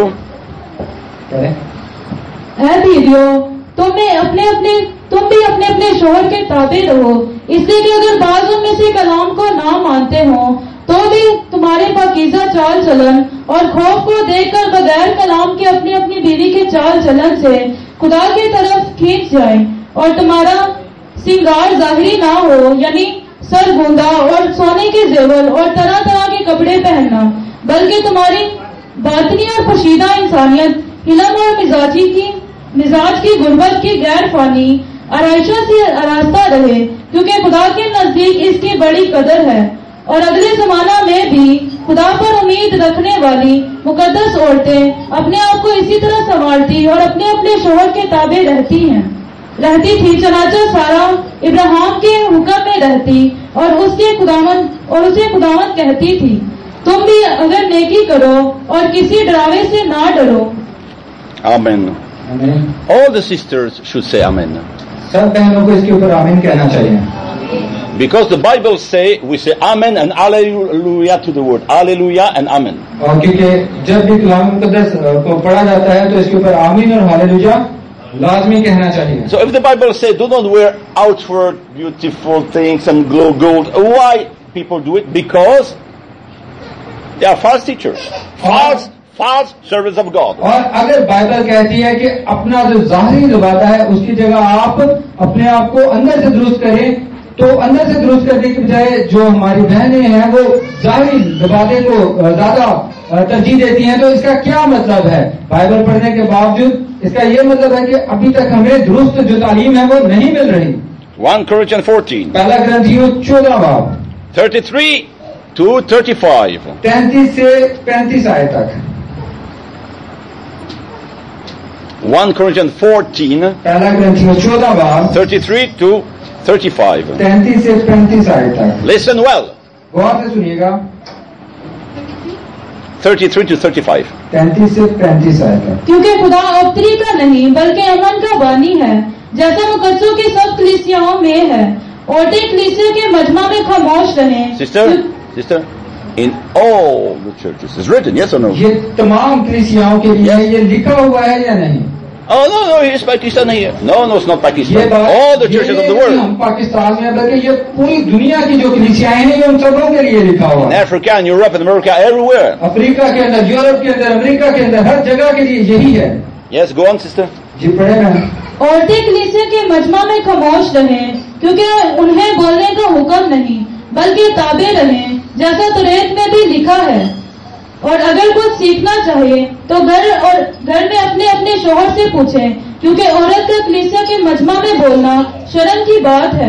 है बीवियों, तुम्हें अपने अपने तुम भी अपने अपने शोहर के ताबे रहो, इसलिए कि अगर बाज उनमें से कलाम को ना मानते हो तो भी तुम्हारे पाकीज़ा चाल चलन और खौफ को देखकर बगैर कलाम के अपनी अपनी बीवी के चाल चलन से खुदा की तरफ खींच जाए, और तुम्हारा सिंगार जाहिरी ना हो, यानी सर गूंदा और सोने के जेवर और तरह तरह के कपड़े पहनना, बल्कि तुम्हारी बातनी और पशीदा इंसानियत इल्म और मिजाजी की मिजाज की गुर्बत की गैर फानी आराइशा से आरास्ता रहे, क्योंकि खुदा के नजदीक इसकी बड़ी कदर है। और अगले जमाना में भी खुदा पर उम्मीद रखने वाली मुकद्दस औरतें अपने आप को इसी तरह संभालती और अपने अपने शोहर के ताबे रहती हैं रहती थी। चनाचा सारा इब्राहिम के हुक्म में रहती और उसके खुदावन और उसे खुदावन कहती थी, तुम भी अगर नेकी करो और किसी डरावे से ना डरो। Amen. आमीन। All the sisters should say amen. सब बहनों को इसके ऊपर आमीन कहना चाहिए। Because the Bible say, we say amen and hallelujah to the word. Hallelujah and amen. और क्योंकि जब भी कलाम मुकद्दस को पढ़ा जाता है तो इसके ऊपर आमीन और हालेलुया लाजमी कहना चाहिए। So if the Bible say, do not wear outward beautiful things and glow gold, why people do it? Because they are false teachers. False, false servants of God. और अगर बाइबल कहती है कि अपना जो जाहिरी दबाता है उसकी जगह आप अपने आप को अंदर से दुरुस्त करें, तो अंदर से दुरुस्त करने के बजाय जो हमारी बहनें हैं वो जाहिरी दबाते को ज्यादा तरजीह देती हैं, तो इसका क्या मतलब है? बाइबल पढ़ने के बावजूद इसका ये मतलब है कि अभी तक हमें दुरुस्त जो तालीम है वो नहीं मिल रही। First Corinthians fourteen. पहला ग्रंथियों चौदह बाब thirty-three to thirty-five. तैंतीस से पैंतीस आयत तक। First Corinthians fourteen. पहला ग्रंथियों चौदह बाब thirty-three to thirty-five. तैंतीस से पैंतीस आयत तक। Listen well. गौर से सुनिएगा। thirty-three to thirty-five. तैंतीस से पैंतीस आयत तक। क्योंकि खुदा अबतरी का नहीं बल्कि अमन का बानी है, जैसा मुकद्दसों की सब कलीसियाओं में है। औरतें कलीसिया के मजमा में खामोश रहें। Sister, sister, in all the churches, it's written, yes or no? ये तमाम कलीसियाओं के लिए ये लिखा हुआ है या नहीं? Oh no, no, he's Pakistan here. No, no, it's not ये Pakistan. बात All the ये churches of नहीं the कि world. हम पाकिस्तान में, बल्कि ये पूरी दुनिया की जो कलीसियाएं हैं ये उन सबों के लिए लिखा हुआ In है। Africa and Europe and America, everywhere. Africa के अंदर, यूरोप के अंदर, अमेरिका के अंदर, हर जगह के लिए यही है। Yes, go on, sister. जी पढ़े मैं। औरतें कलीसिया के मजमा में खामोश रहें, क्योंकि उन्हें बोलने का हुक्म नहीं, बल्कि ताबे रहें, जैसा तुरेत में भी लिखा है। और अगर कुछ सीखना चाहिए तो घर और घर में अपने अपने शौहर से पूछें, क्योंकि औरत का कलीसिया के मजमा में बोलना शर्म की बात है।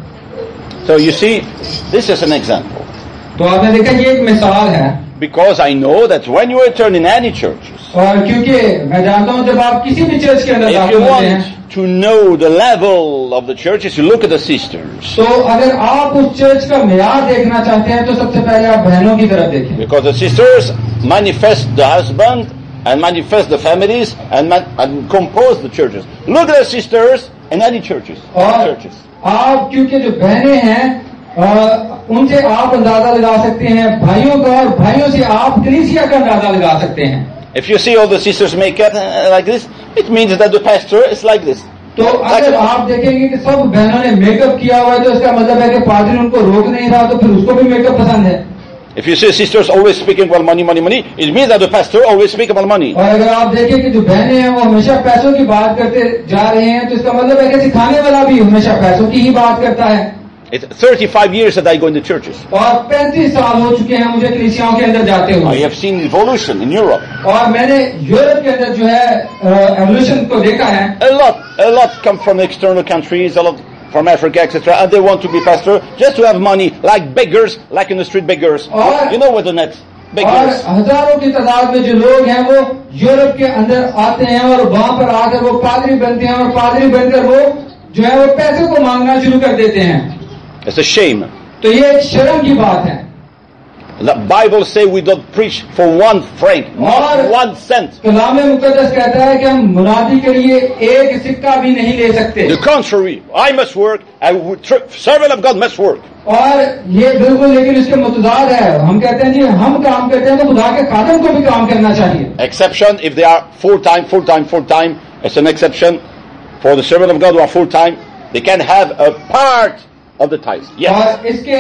So you see, this is an example. तो आपने देखा ये एक मिसाल है, Because I know that when you attend in any churches, और क्योंकि मैं जानता हूँ जब आप किसी भी चर्च के अंदर if you दाखिल होते हैं, want to know the level of the churches, you look at the sisters. तो अगर आप उस चर्च का मेयार देखना चाहते हैं तो सबसे पहले आप बहनों की तरफ देखें, Because the sisters manifest the husband and manifest the families and, man, and compose the churches. Look at the sisters in any churches. और churches. आप क्योंकि जो बहनें हैं आ, उनसे आप अंदाजा लगा सकते हैं भाइयों का, और भाइयों से आप कलीसिया का अंदाजा लगा सकते हैं। If you see all the sisters make up uh, like this, it means that the pastor is like this. तो अगर आप देखेंगे कि सब बहनों ने मेकअप किया हुआ है तो इसका मतलब है कि पादरी उनको रोक नहीं रहा, तो फिर उसको भी मेकअप पसंद है। If you see sisters always speaking about money, money, money, it means that the pastor always speak about money. और अगर आप देखें कि जो बहनें हैं वो हमेशा पैसों की बात करते जा रहे हैं, तो इसका मतलब है कि सिखाने वाला भी हमेशा पैसों की ही बात करता है। It's thirty-five years that I go in the churches. और पैंतीस साल हो चुके हैं मुझे कलीसियाओं के अंदर जाते I हुए, have seen evolution in Europe. और मैंने यूरोप के अंदर जो है एवोल्यूशन को देखा है। A lot, a lot come from external countries, a lot from Africa, et cetera, and they want to be pastor just to have money, like beggars, like in the street beggars. Or- You know what the net और beggars. हजारों की तादाद में जो लोग हैं वो Europe के अंदर आते हैं और वहां पर आकर वो पादरी बनते हैं, और पादरी बनकर वो जो है वो पैसे को मांगना शुरू कर देते हैं। It's a shame. तो ये एक शर्म की बात है। The Bible say we don't preach for one franc, not Or- one cent. कलाम मुकद्दस कहता है कि हम मुनादी के लिए एक सिक्का भी नहीं ले सकते, The contrary, I must work, and servant of God must work. और ये बिल्कुल लेकिन इसके मुतदाद है। हम कहते हैं जी हम काम करते हैं तो खुदा के खादम को भी काम करना चाहिए। Exception if they are full time, full time, full time. It's an exception for the servant of God who are full time. They can have a part of the tithes. Yes. और इसके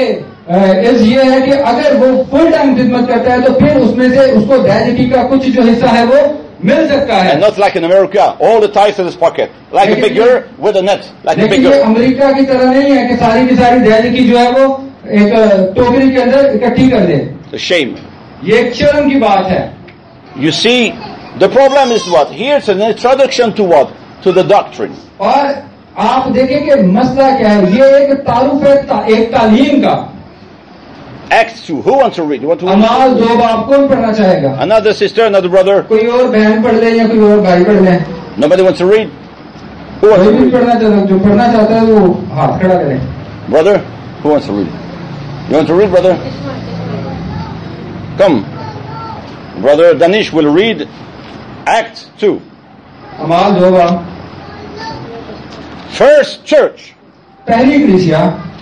इस ये है कि अगर वो full time खिदमत करता है तो फिर उसमें से उसको दयानिधि का कुछ जो हिस्सा है वो मिल सकता है। And not like in America, all the tithes in his pocket, like a लेकिन beggar with a net, like a लेकिन ये beggar. अमेरिका की तरह नहीं है कि सारी की सारी दयानिधि जो है वो एक टोकरी के अंदर इकट्ठी कर दे। The shame. ये एक शर्म की बात है। You see, the problem is what? Here it's an introduction to what? To the doctrine. और आप देखें कि मसला क्या है, ये एक तारुफ है ता, एक तालीम का। Acts two. Who wants to read? You want to read? अमाल दो बाब कौन पढ़ना चाहेगा? Another sister, another brother. कोई और बहन पढ़ ले या कोई और भाई पढ़ ले? Nobody wants to read? Who wants कोई to भी read? पढ़ना चाहता, जो पढ़ना चाहता है वो हाथ खड़ा करें। Brother, who wants to read? You want to read, brother? Come. Brother Danish will read Acts two. अमाल दो बाब। First church. पहली कलीसिया।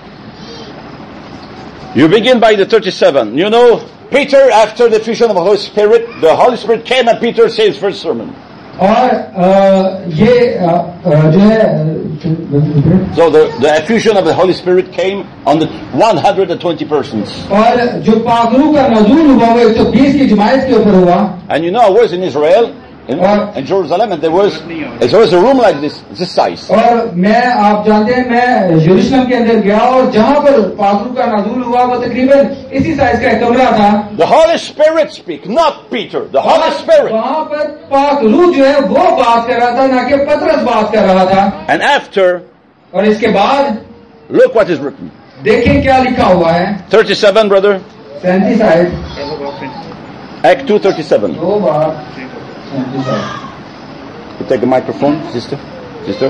You begin by the thirty-seven. You know, Peter, after the fusion of the Holy Spirit, the Holy Spirit came and Peter said his first sermon. और आ, ये आ, आ, जो है So the, the effusion of the Holy Spirit came on the one hundred twenty persons. और जो पाखरू का नजूल हुआ वो एक सौ बीस की जमायत के ऊपर हुआ। And you know, I was in Israel, in, Or- in Jerusalem, and there was, there was a room like this, this size. और मैं आप जानते हैं मैं यरूशलेम के अंदर गया और जहाँ पर पाखरू का नजूल हुआ वो तकरीबन इसी साइज का एक कमरा था। The Holy Spirit speak, not Peter, the Holy Spirit. वहाँ पर पाखरू जो है वो बात कर रहा था, ना कि पतरस बात कर रहा था। And after, और इसके बाद look what is written. देखें क्या लिखा हुआ है। thirty-seven, brother. सैंतीस आयत Act two, thirty-seven. दो बार सैंतीस आयत। You take a microphone, sister? Sister?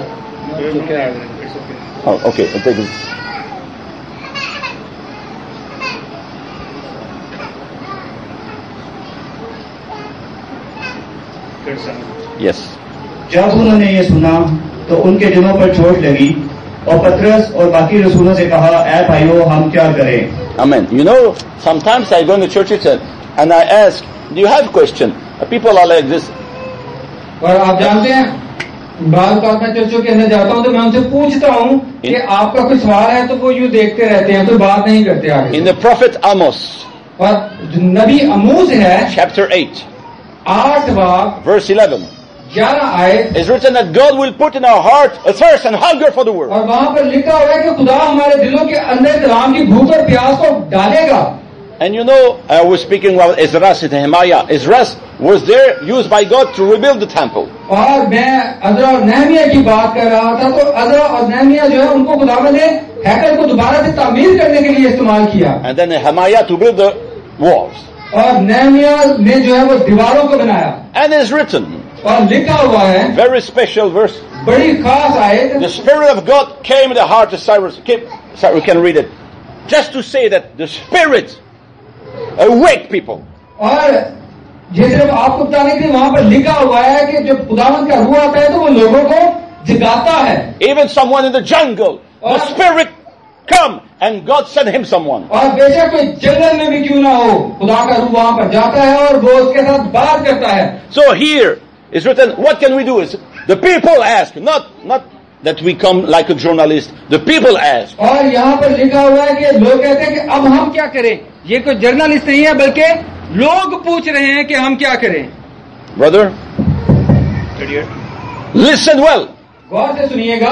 Oh, okay, I'll take it. Yes. जब उन्होंने ये सुना तो उनके दिलों पर चोट लगी और पतरस और बाकी रसूलों से कहा, ऐ भाइयों हम क्या करें? Amen. You know, sometimes I go in the churches and I ask, do you have question? People are like this. और आप जानते हैं बाल बात मैं चर्चों के अंदर जाता हूँ तो मैं उनसे पूछता हूँ कि आपका कोई सवाल है, तो वो यूँ देखते रहते हैं, कोई बात नहीं करते आगे। In the prophet Amos, और जो नबी अमूस है, chapter eight, आठ बाब verse eleven, ग्यारह आयत, is written that God will put in our heart a thirst and hunger for the word. और वहाँ पर लिखा हुआ है कि खुदा हमारे दिलों के अंदर कलाम की भूख और प्यास को डालेगा। And you know, I was speaking about Ezra and Nehemiah. Ezra was there used by God to rebuild the temple. और मैं अज़रा और नेहमिया की बात कर रहा था, तो अज़रा और नेहमिया जो है उनको खुदावंद ने हैकल को दोबारा से तामीर करने के लिए इस्तेमाल किया। And then Nehemiah to build the walls. और नेहमिया ने जो है वो दीवारों को बनाया। And it is written, और लिखा हुआ है, very special verse, बड़ी खास आयत, the Spirit of God came in the heart of Cyrus. Sorry, we can read it. Just to say that the Spirit awake people. और ये सिर्फ आपको बताने के लिए वहाँ पर लिखा हुआ है कि जब खुदावंद का रूह आता है तो वो लोगों को जगाता है। Even someone in the jungle, the Spirit come and God sent him someone. और बेशक कोई जंगल में भी क्यों ना हो, खुदा का रूह वहाँ पर जाता है और वो उसके साथ बात करता है। So here is written, what can we do? Is the people ask, not not that we come like a journalist. The people ask. और यहाँ पर लिखा हुआ है कि लोग कहते हैं कि अब हम क्या करें? ये कोई जर्नलिस्ट नहीं है, बल्कि लोग पूछ रहे हैं कि हम क्या करें। Brother, listen well. गौर से सुनिएगा।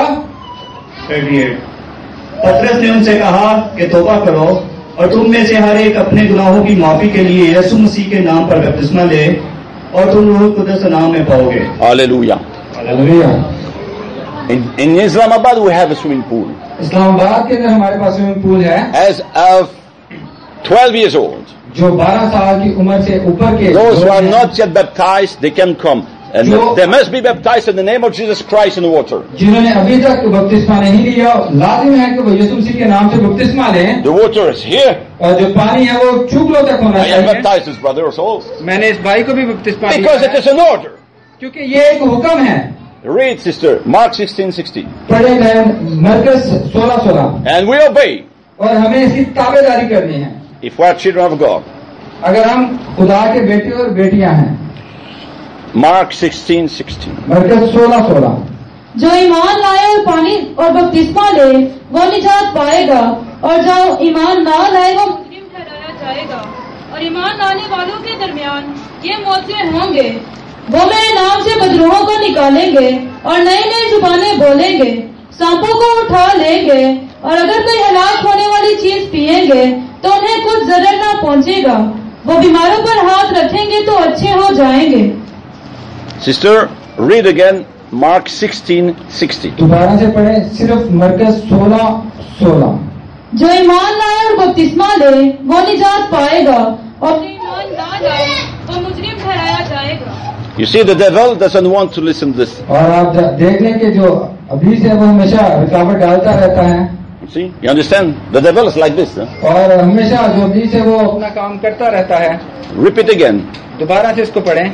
पतरस ने उनसे कहा कि तौबा करो और तुम में से हर एक अपने गुनाहों की माफी के लिए यीशु मसीह के नाम पर बपतिस्मा ले और तुम रूह कुदस नाम में पाओगे। Hallelujah. Hallelujah. In, in Islamabad we have a swimming pool. Islamabad के अंदर हमारे पास स्विमिंग पूल है। As of twelve years old, जो बारह साल की उम्र से ऊपर के those who are not yet baptized, they can come. And they must be baptized in the name of Jesus Christ in the water. जिन्होंने अभी तक बपतिस्मा नहीं लिया, लाजिम है कि वो यीशु मसीह के नाम से बपतिस्मा लें। The water is here. और जो पानी है वो चूकलों तक होना I am चाहिए। baptized this brother also. मैंने इस भाई को भी बपतिस्मा लिया Because it is an order. क्योंकि ये एक हुक्म है। Read, sister, Mark sixteen sixty. पढ़े बहन मरकस सोलह सोलह। And we obey. और हमें इसकी ताबेदारी करनी है। If we are children of God. अगर हम खुदा के बेटे और बेटियां हैं। Mark sixteen sixty. मरकस सोलह सोलह। जो ईमान लाए और पानी और बपतिस्मा ले वो निजात पाएगा, और जो ईमान ना लाए वो मुजरिम ठहराया जाएगा। और ईमान लाने वालों के दरमियान ये मौजे होंगे, वो मेरे नाम से बदरूहों को निकालेंगे और नई नई जुबानें बोलेंगे, सांपों को उठा लेंगे, और अगर कोई हलाक होने वाली चीज पिएंगे तो उन्हें कुछ जरर ना पहुंचेगा। वो बीमारों पर हाथ रखेंगे तो अच्छे हो जाएंगे। Sister, read again Mark sixteen sixty. दोबारा से पढ़े, सिर्फ मरकस सोलह सोलह। जो ईमान लाए और बपतिस्मा ले वो निजात पाएगा, और जो ईमान ना लाए वो मुजरिम ठहराया जाएगा। You see, the devil doesn't want to listen to this. और आप देख लें कि जो अभी से वो हमेशा रुकावट डालता रहता है। See, you understand? The devil is like this. Huh? और हमेशा जो अभी से वो अपना काम करता रहता है। Repeat again. दोबारा से इसको पढ़ें।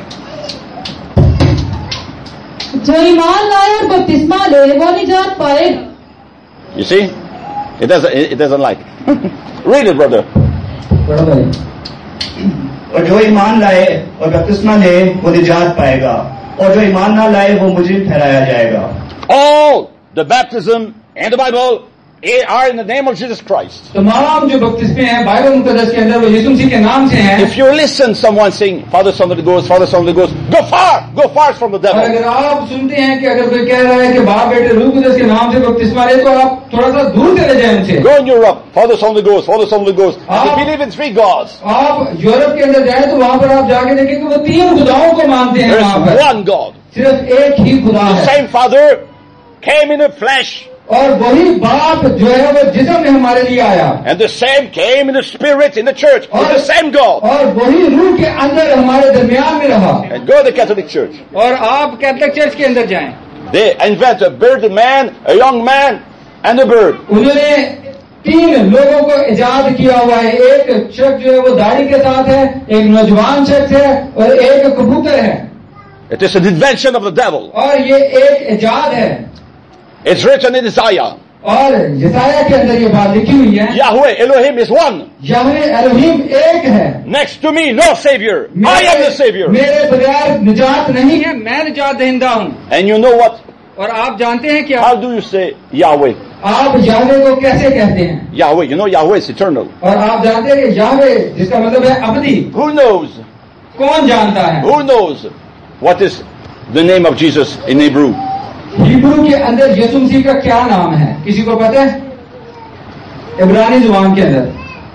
जो ईमान लाए और बपतिस्मा ले वो निजात पाएगा। You see, it doesn't. It doesn't like. Read it, brother. पढ़ो भाई। और जो ईमान लाए और बपतिस्मा ले वो निजात पाएगा, और जो ईमान ना लाए वो मुजरिम ठहराया जाएगा। All the baptism and the Bible are in the name of Jesus Christ. तमाम जो बपतिस्मे हैं बाइबल मुकद्दस के अंदर वो यीशु मसीह के नाम से हैं। If you listen someone saying Father, Son, Holy Ghost, Father, Son, Holy Ghost, go far, go far from the और devil. अगर आप सुनते हैं कि अगर कोई कह रहा है कि बाप बेटे रूह कुदस के नाम से बपतिस्मा ले, तो आप थोड़ा सा दूर चले जाएं उनसे। Go in Europe, Father, Son, Holy Ghost, Father, Son, Holy Ghost. They believe in three gods. आप यूरोप के अंदर जाएं तो वहाँ पर आप जाके देखें कि वो तीन खुदाओं को मानते हैं। There वहाँ is पर one God. सिर्फ एक ही खुदा The है, same Father came in the flesh, और वही बाप जो है वो जिस्म में हमारे लिए आया, and the same came in the Spirit in the church. It's the same God. और वही रूह के अंदर हमारे दरमियान में रहा। And go to the Catholic Church. और आप कैथोलिक चर्च के अंदर जाएं, They invent a bird, a man, a young man, and a bird. उन्होंने तीन लोगों को इजाद किया हुआ है। एक शख्स जो है वो दाढ़ी के साथ है, एक नौजवान शख्स है, और एक कबूतर है। It is an invention of the devil. और ये एक इजाद है। It's written in Isaiah. और यसाया के अंदर ये बात लिखी हुई है, Yahweh, Elohim is one. Jehovah Elohim एक है। Next to me, no Savior. I am the Savior. मेरे बगैर निजात नहीं है, मैं निजात दहिंदा हूँ। And you know what? और आप जानते हैं क्या? How do you say Yahweh? आप याहवे को कैसे कहते हैं? Yahweh, you know Yahweh is eternal. और आप जानते हैं कि याहवे जिसका मतलब है अबदी, Who knows? कौन जानता है? Who knows what is the name of Jesus in Hebrew? Hebrew के अंदर यीशु मसीह का क्या नाम है? किसी को पता है? इब्रानी जुबान के अंदर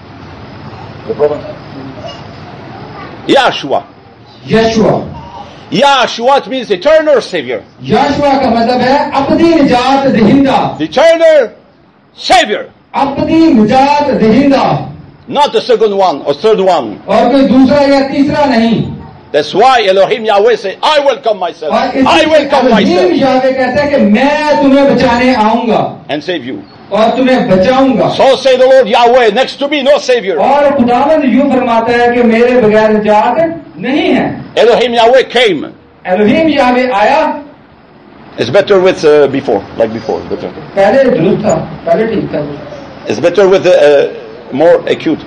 Yahshua. यशुआ. Yahshua it means eternal savior. यशुआ का मतलब है अबदी निजात दहिंदा. The eternal savior. अबदी निजात दहिंदा. Not the second one or third one. और कोई दूसरा या तीसरा नहीं. That's why Elohim Yahweh say, I will come myself. I will come myself. Yahweh कहता है कि मैं तुम्हें बचाने आऊंगा and save you. और तुम्हें बचाऊंगा. So say the Lord Yahweh, next to me no savior. और खुदावंद यूं फरमाता है कि मेरे बगैर निजात नहीं है. Elohim Yahweh came. Elohim Yahweh आया. It's better with uh, before, like before. Better. पहले दुरुस्त था, पहले ठीक था. It's better with uh, more acute.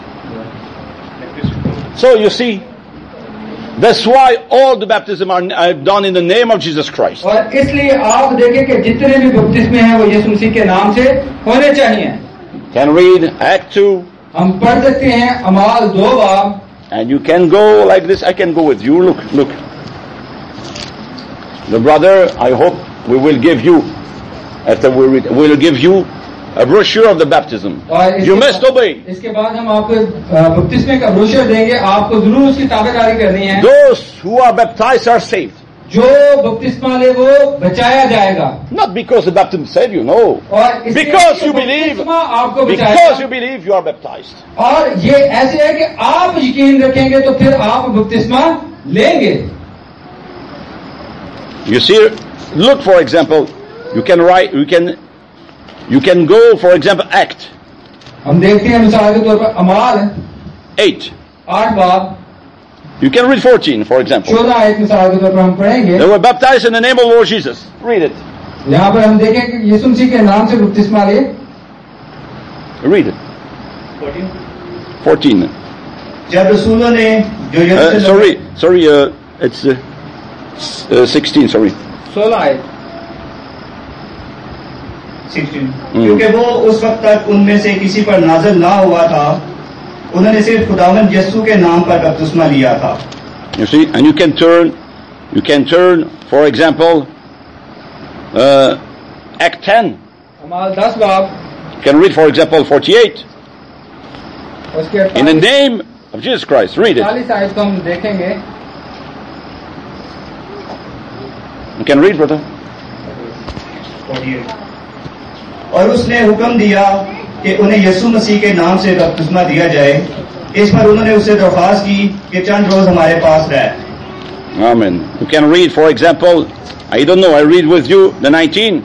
So you see, that's why all the baptism are, are done in the name of Jesus Christ. और इसलिए आप देखें कि जितने भी बपतिस्मे हैं वो यीशु मसीह के नाम से होने चाहिए. Can read Act two. हम पढ़ सकते हैं अमाल दो बाब. And you can go like this. I can go with you. Look, look. The brother, I hope we will give you, after we read, we will give you a brochure of the baptism. You must obey. इसके बाद हम आपको बपतिस्मे का brochure देंगे. आपको जरूर उसकी ताबेदारी करनी है. Those who are baptized are saved. जो बपतिस्मा ले वो बचाया जाएगा. Not because the baptism saved you, no. और because you believe. आपको because you believe you are baptized. और ये ऐसे है कि आप यकीन रखेंगे तो फिर आप बपतिस्मा लेंगे. You see, look for example, you can write, you can, you can go for example Act. हम देखते हैं मिसाल के तौर पर अमाल eight. आठ बाब. You can read fourteen for example. चौदह आयत मिसाल के तौर पर हम पढ़ेंगे. They were baptized in the name of Lord Jesus. Read it. यहाँ पर हम देखें कि यीशु मसीह के नाम से बपतिस्मा ले. Read it. fourteen. fourteen. जब रसूलों ने जो Uh, sorry, sorry, uh, it's uh, uh, sixteen. Sorry. सोलह आयत. sixteen. क्योंकि वो उस वक्त तक उनमें से किसी पर नाज़िल ना हुआ था, उन्होंने सिर्फ खुदावंद यीशु के नाम पर बपतिस्मा लिया था. You see, and you can turn, you can turn, for example, uh, Act ten. अमाल दस बाब. You can read, for example, forty-eight. उसके In the name of Jesus Christ. Read it. चालीस आयत को हम देखेंगे. You can read, brother. forty-eight. और उसने हुक्म दिया कि उन्हें यीशु मसीह के नाम से बपतिस्मा दिया जाए. इस पर उन्होंने उससे दरख्वास्त की कि चंद रोज हमारे पास रह. Amen. You can read, for example, I don't know, I read with you the nineteen.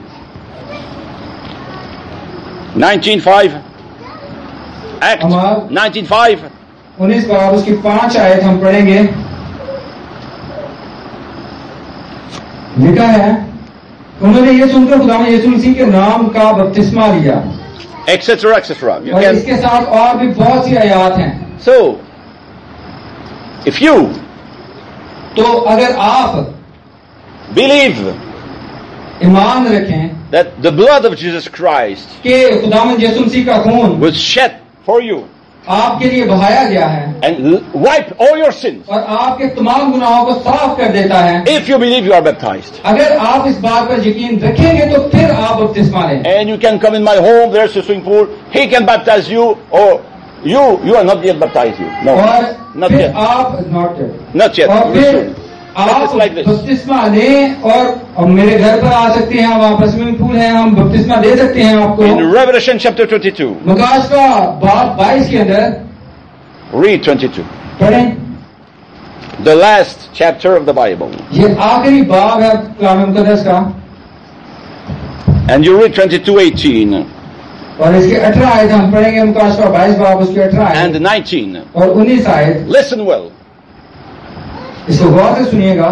nineteen five. Act nineteen five. उन्नीस बाब उसकी पांच आयत हम पढ़ेंगे. लिखा है उन्होंने ये सुनकर खुदावंद यीशु मसीह के नाम का बपतिस्मा लिया. Etc. Etc. You और can. इसके साथ और भी बहुत सी आयत हैं. So, if you तो अगर आप believe ईमान रखें that the blood of Jesus Christ कि खुदावंद यीशु मसीह का खून was shed for you आपके लिए बहाया गया है and l- wipe all your sins, और आपके तमाम गुनाहों को साफ कर देता है. if you believe you are baptized, अगर आप इस बात पर यकीन रखेंगे तो फिर आप बपतिस्मा लें. and you can come in my home, there's a swimming pool, he can baptize you, or you, you are not yet baptized you. No, और not फिर yet. आप not yet. Not yet. और You फिर should. आप Just like this. बपतिस्मा लें और, और मेरे घर पर आ सकते हैं. वहाँ पर स्विमिंग पूल है, हम बपतिस्मा दे सकते हैं आपको. In Revelation chapter twenty-two, मुकाश का बाब बाईस के अंदर read twenty-two. पढ़ें. The last chapter of the Bible. ये आखिरी बाब है कलाम मुकद्दस का. And you read twenty-two eighteen और इसके अठारह आयत हम पढ़ेंगे. मुकाश का बाईस बाब उसके अठारह and आयत nineteen. और उन्नीस आयत. Listen well. इसको गौर से सुनिएगा.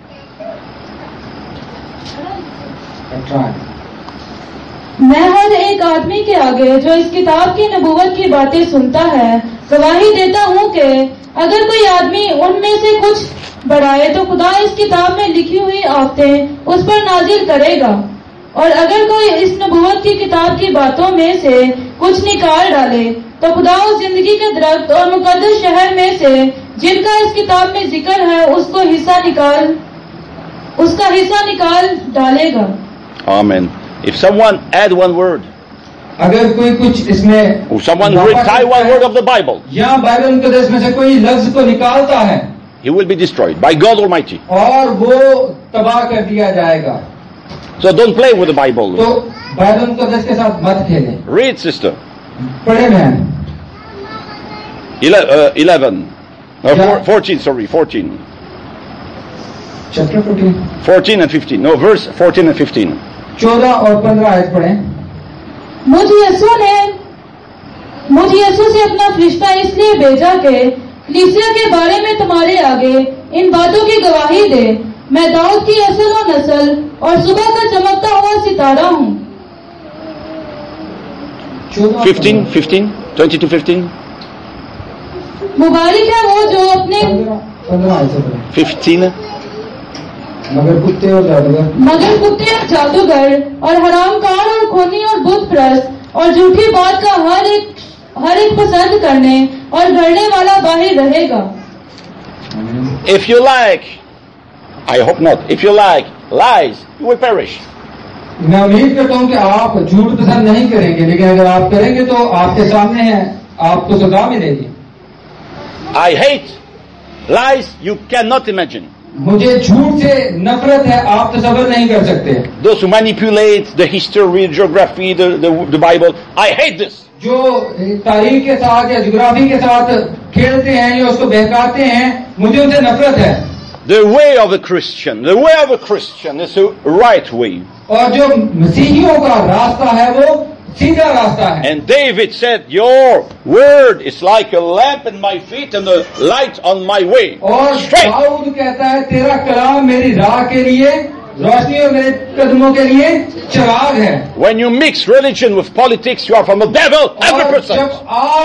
अठारह. मैं हर एक आदमी के आगे जो इस किताब की नबूवत की बातें सुनता है गवाही देता हूँ कि अगर कोई आदमी उनमें से कुछ बढ़ाए तो खुदा इस किताब में लिखी हुई आफतें उस पर नाजिल करेगा। और अगर कोई इस नबूवत की किताब की बातों में से कुछ निकाल डाले तो खुदा उस जिंदगी के दरख्त और मुकद्दस शहर में से जिनका इस किताब में जिक्र है उसको हिस्सा निकाल उसका हिस्सा निकाल डालेगा। Amen. If someone add one word, अगर कोई कुछ इसमें or someone retire one word of the Bible, या बाइबल मुकद्दस में से कोई लफ्ज को निकालता है, he will be destroyed by God Almighty. और वो तबाह कर दिया जाएगा। So don't play with the Bible. तो बाइबल मुकद्दस के साथ मत खेलें। Read, sister. पढ़े बहन। Ele- uh, eleven, uh, four, fourteen. Sorry, fourteen. Chapter fourteen Fourteen and fifteen. No, verse fourteen and fifteen. चौदह और पंद्रह आयत पढ़ें। मुझ यीशु ने मुझ यीशु से अपना फरिश्ता इसलिए भेजा कि कलीसिया के बारे में तुम्हारे आगे इन बातों की गवाही दे। मैं दाऊद की असल और नस्ल और सुबह का चमकता हुआ सितारा हूँ। Fifteen, fifteen, twenty to fifteen. मुबारक है वो जो अपने पंद्रह आयत से पढ़ें। Fifteen. मगर कुत्ते और जादूगर मगर कुत्ते और जादूगर और हरामकार और खूनी और बुत प्रस्त और झूठी बात का हर एक हर एक पसंद करने और गढ़ने वाला बाहर रहेगा। If you like, I hope not. If you like lies, you will perish. मैं उम्मीद करता हूँ कि आप झूठ पसंद नहीं करेंगे, लेकिन अगर आप करेंगे तो आपके सामने है, आपको सजा मिलेगी। I hate lies you cannot imagine. मुझे झूठ से नफरत है, आप तसव्वुर नहीं कर सकते। Those who manipulate the history, geography, the, the, the Bible, I hate this. जो तारीख के साथ या ज्योग्राफी के साथ खेलते हैं या उसको बहकाते हैं, मुझे उनसे नफरत है। The way of a Christian, the way of a Christian is the right way. और जो मसीहियों का रास्ता है वो सीधा रास्ता है। And David said, your word is like a lamp in my feet and a light on my way. और Straight. दाऊद कहता है तेरा कलाम मेरी राह के लिए रोशनी और मेरे कदमों के लिए चिराग है। When you mix religion with politics, you are from the devil, every और percent. जब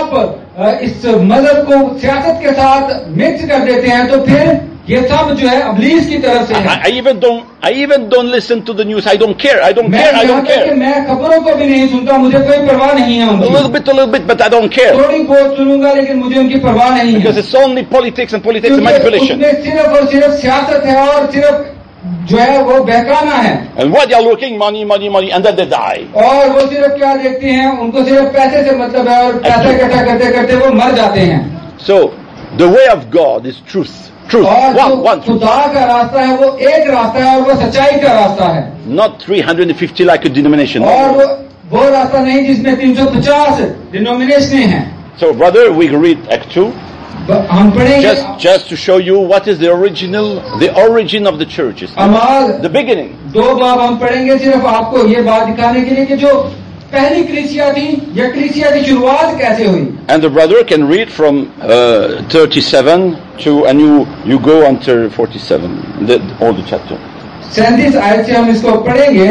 आप इस मजहब को सियासत के साथ मिक्स कर देते हैं तो फिर ये सब जो है अबलीस की तरफ से है। I, I even don't, I even don't listen to the news. I don't care. I don't मैं care. I यहाँ don't तक कि care. मैं खबरों को भी नहीं सुनता, मुझे कोई परवाह नहीं है A उनकी। little bit, a little bit, but I don't care. थोड़ी बहुत सुनूंगा लेकिन मुझे उनकी परवाह नहीं है, Because it's only politics and politics and क्योंकि manipulation. उसमें सिर्फ और सिर्फ सियासत है और सिर्फ जो है वो बहकाना है। And what they are looking, money, money, money, and then they die. और वो सिर्फ क्या देखते हैं, उनको सिर्फ पैसे से मतलब है और पैसा इकट्ठा करते करते वो मर जाते हैं। So, the way of God is truth. Truth. और One, जो one truth. खुदा का रास्ता है वो एक रास्ता है और वो सच्चाई का रास्ता है, Not three hundred fifty like a denomination. और वो वो रास्ता नहीं जिसमें तीन सौ पचास डिनोमिनेशन हैं। So, brother, we read Act two. हम पढ़ेंगे Just, just to show you what is the original, the origin of the churches. अमाल The beginning. दो बाब हम पढ़ेंगे सिर्फ आपको ये बात दिखाने के लिए कि जो पहली कलीसिया थी या कलीसिया की शुरुआत कैसे हुई। And the brother can read from uh, thirty-seven to, and you, you go until forty-seven, the, all the chapter. सैंतीस आयत से हम इसको पढ़ेंगे।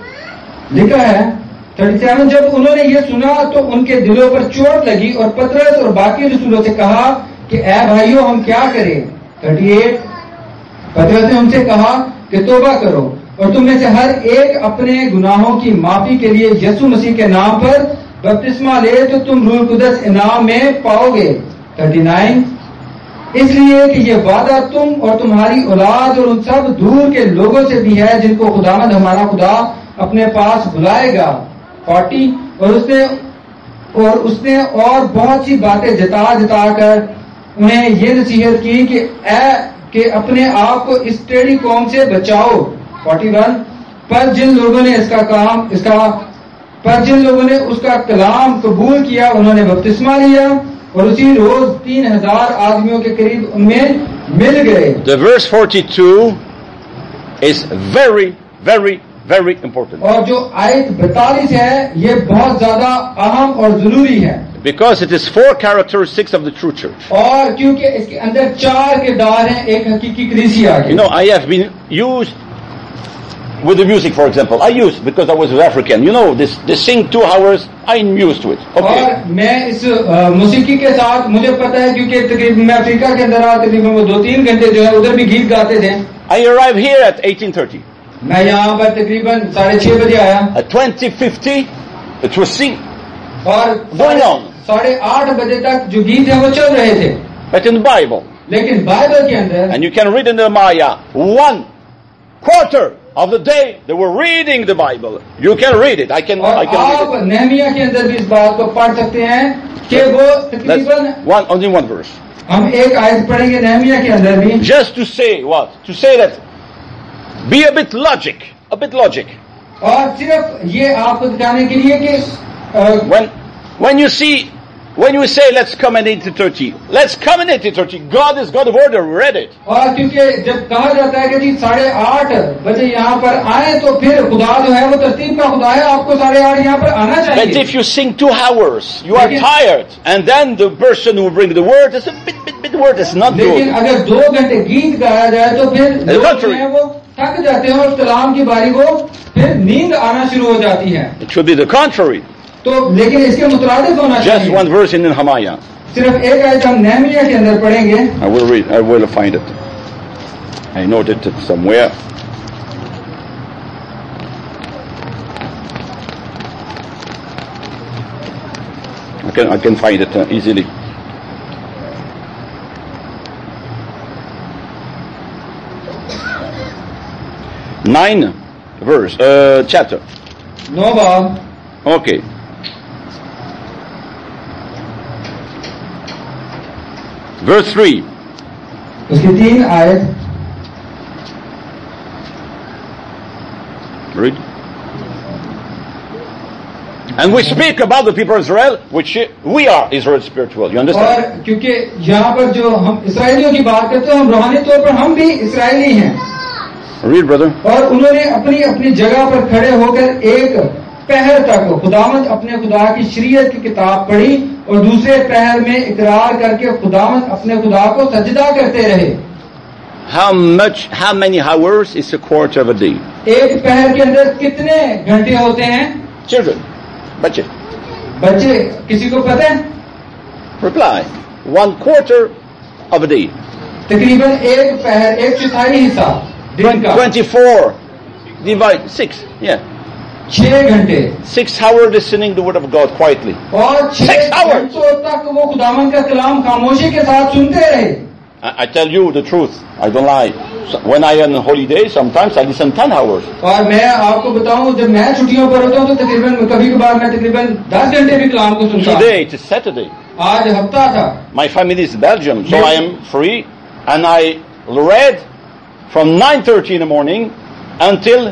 लिखा है सैंतीस, जब उन्होंने ये सुना तो उनके दिलों पर चोट लगी और पतरस और बाकी रसूलों से कहा कि ऐ भाइयों हम क्या करें। अड़तीस, पतरस ने उनसे कहा कि तौबा करो और तुम में से हर एक अपने गुनाहों की माफी के लिए यीशु मसीह के नाम पर बपतिस्मा ले तो तुम रूह कुदस इनाम में पाओगे। उनतालीस, इसलिए कि ये वादा तुम और तुम्हारी औलाद और उन सब दूर के लोगों से भी है जिनको खुदावंद हमारा खुदा अपने पास बुलाएगा। चालीस, और उसने और उसने और बहुत सी बातें जता जता कर उन्हें ये नसीहत की कि ए कि अपने आप को इस टेढ़ी कौम से बचाओ। इकतालीस, पर जिन लोगों ने इसका काम इसका पर जिन लोगों ने उसका कलाम कबूल किया उन्होंने बपतिस्मा लिया और उसी रोज तीन हजार आदमियों के करीब उनमें मिल गए। The verse forty-two is very, very, very important. और जो आयत बैतालीस है ये बहुत ज्यादा अहम और जरूरी है, Because it is four characteristics of the true church. और क्योंकि इसके अंदर चार किरदार हैं एक हकीकी कलीसिया के। You know, I have been used with the music, for example. I used, because I was African, you know, this, they sing two hours, I'm used to it. Okay. और मैं इस uh, मौसीकी के साथ मुझे पता है क्योंकि तकरीबन मैं अफ्रीका के अंदर रहा, तकरीबन वो दो तीन घंटे जो है उधर भी गीत गाते थे. I arrived here at eighteen thirty. मैं यहाँ पर तकरीबन साढ़े छह बजे आया. At twenty fifty, it was sing. और Going on. साढ़े आठ बजे तक जो गीत है वो चल रहे थे. But in the Bible, लेकिन बाइबल के अंदर, and you can read in Nehemiah, one quarter of the day they were reading the Bible. You can read it. I can. और I can आप read it. नेहमिया के अंदर भी इस बात को पढ़ सकते हैं कि वो तकरीबन Let's, one only one verse. हम एक आयत पढ़ेंगे नेहमिया के अंदर भी. Just to say what? To say that. Be a bit logic. A bit logic. और सिर्फ ये आपको दिखाने के लिए कि uh, when when you see. When you say, let's come at eight thirty, let's come at eight thirty, God is God of order, we read it. और क्योंकि जब कहा जाता है कि जी साढ़े आठ बजे यहाँ पर आए तो फिर खुदा जो है वो तरतीब का खुदा है, आपको साढ़े आठ यहाँ पर आना चाहिए. But if you sing two hours, you are tired, and then the person who brings the word is a bit, bit, bit word, it's not good. लेकिन अगर दो घंटे गीत गाया जाए तो फिर लोग जो है वो थक जाते हैं और कलाम की बारी को फिर नींद आना शुरू हो जाती है. It should be the contrary. तो लेकिन इसके मुतरादिफ होना चाहिए. Just one verse in Nehemiah. सिर्फ एक आयत हम नेहमिया के अंदर पढ़ेंगे. I will read. I will find it. I noted it somewhere. I can I can find it uh, easily. Nine verse uh, chapter. नौ बाब. Okay. Verse three. उसकी तीन आयत. Read. And we speak about the people of Israel, which we are Israel spiritual. You understand? और क्योंकि यहाँ पर जो हम इसराइलियों की बात करते हैं, हम रूहानी तौर पर हम भी इसराइली हैं. Read, brother. और उन्होंने अपनी अपनी जगह पर खड़े होकर एक पहर तक खुदावंद अपने खुदा की शरीयत की किताब पढ़ी और दूसरे पहर में इकरार करके खुदावंद अपने खुदा को सजदा करते रहे. How much? How many hours is a quarter of a day? एक पहर के अंदर कितने घंटे होते हैं? Children, बच्चे. बच्चे किसी को पता है? Reply. One quarter of a day. तकरीबन एक पहर, एक चौथाई हिस्सा दिन का. Twenty-four divide six. Yeah. छह घंटे. Six hours listening to the word of God quietly. और छह घंटों तक वो खुदावंद का कलाम खामोशी के साथ सुनते रहे. I, I tell you the truth. I don't lie. So when I am on holiday, sometimes I listen ten hours. और मैं आपको बताऊं जब मैं छुट्टियों पर होता हूं तो तकरीबन कभी कभार मैं तकरीबन दस घंटे भी कलाम को सुनता हूं. Today it is Saturday. आज हफ्ता था. My family is Belgium, so I am free, and I read from nine thirty in the morning until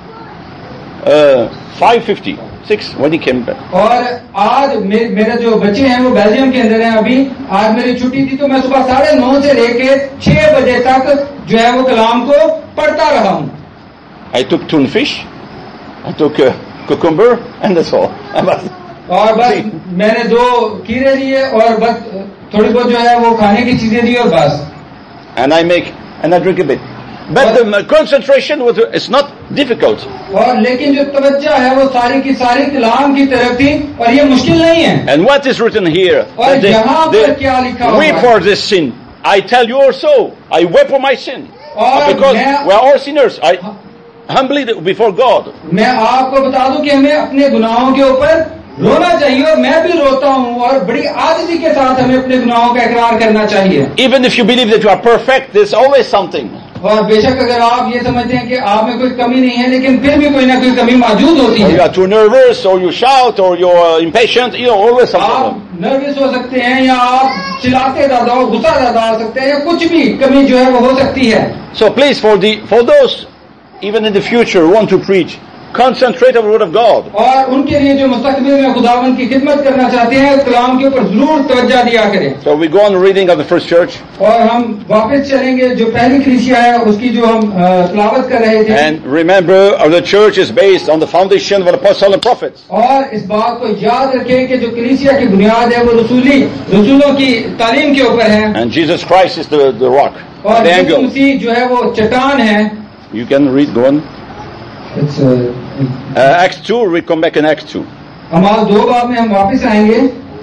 uh, five fifty. Six when he came back. और आज मे, मेरे जो बच्चे हैं वो बेल्जियम के अंदर हैं अभी. आज मेरी छुट्टी थी तो मैं सुबह साढ़े नौ से लेके छह बजे तक जो है वो कलाम को पढ़ता रहा हूँ. I took tuna fish, I took uh, cucumber, and that's all. और बस मैंने दो कीड़े लिए और बस थोड़ी बहुत जो है वो खाने की चीजें दी और बस. And I make and I drink a bit. But the concentration was it's not difficult. और लेकिन जो तवज्जो है वो सारी की सारी कलाम की तरफ थी और ये मुश्किल नहीं है. And what is written here? और यहाँ पर क्या लिखा हुआ है? Weep for this sin. I tell you also, I weep for my sin. और because मैं, we are all sinners. I humbly before God. मैं आपको बता दूं कि हमें अपने गुनाहों के ऊपर रोना चाहिए और मैं भी रोता हूँ और बड़ी आजिज़ी के साथ हमें अपने गुनाहों का इकरार करना चाहिए. Even if you believe that you are perfect, there's always something. और बेशक अगर आप ये समझते हैं कि आप में कोई कमी नहीं है लेकिन फिर भी कोई ना कोई कमी मौजूद होती है. You are too nervous, or you shout, or you are impatient. You know, always something. आप नर्वस हो सकते हैं या आप चिल्लाते ज्यादा हो, गुस्सा ज्यादा आ सकते हैं या कुछ भी कमी जो है वो हो सकती है. So please, for the for those even in the future who want to preach, concentrate on the word of God. और उनके लिए जो मुस्तकबिल में खुदावंद की खिदमत करना चाहते हैं कलाम के ऊपर जरूर तवज्जो दिया करें. So we go on reading of the first church. और हम वापस चलेंगे जो पहली कलीसिया है उसकी जो हम तलावत कर रहे थे. And remember, uh, the church is based on the foundation of the apostles and prophets. और इस बात को याद रखें कि जो कलीसिया की बुनियाद है वो रसूली रसूलों की तालीम के ऊपर है. And Jesus Christ is the the rock, और the यीशु angle. मसीह जो है वो चट्टान है. You can read, go on. It's, uh, Uh, Acts two, we come back in Acts two. अमाल दो बाब में हम वापस आएंगे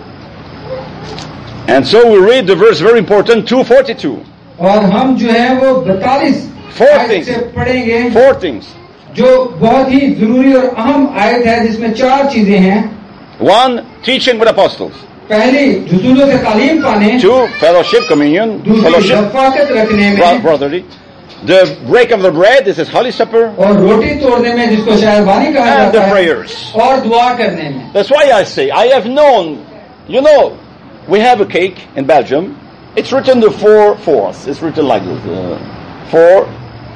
And so we read the verse very important, two forty-two. और हम जो है वो बैतालीस Four आयत things. से पढ़ेंगे Four things. जो बहुत ही जरूरी और अहम आयत है जिसमें चार चीजें हैं. One, teaching with apostles. पहली रसूलों से तालीम पाने, Two, fellowship, communion, दूसरी fellowship, रफाकत रखने bro- में, brotherly. The break of the bread, this is Holy Supper. और रोटी तोड़ने में जिसको शायरबानी कहा And the जाता है, prayers. और दुआ करने में. That's why I say, I have known, you know, we have a cake in Belgium. It's written the four fours. It's written like this. Uh, four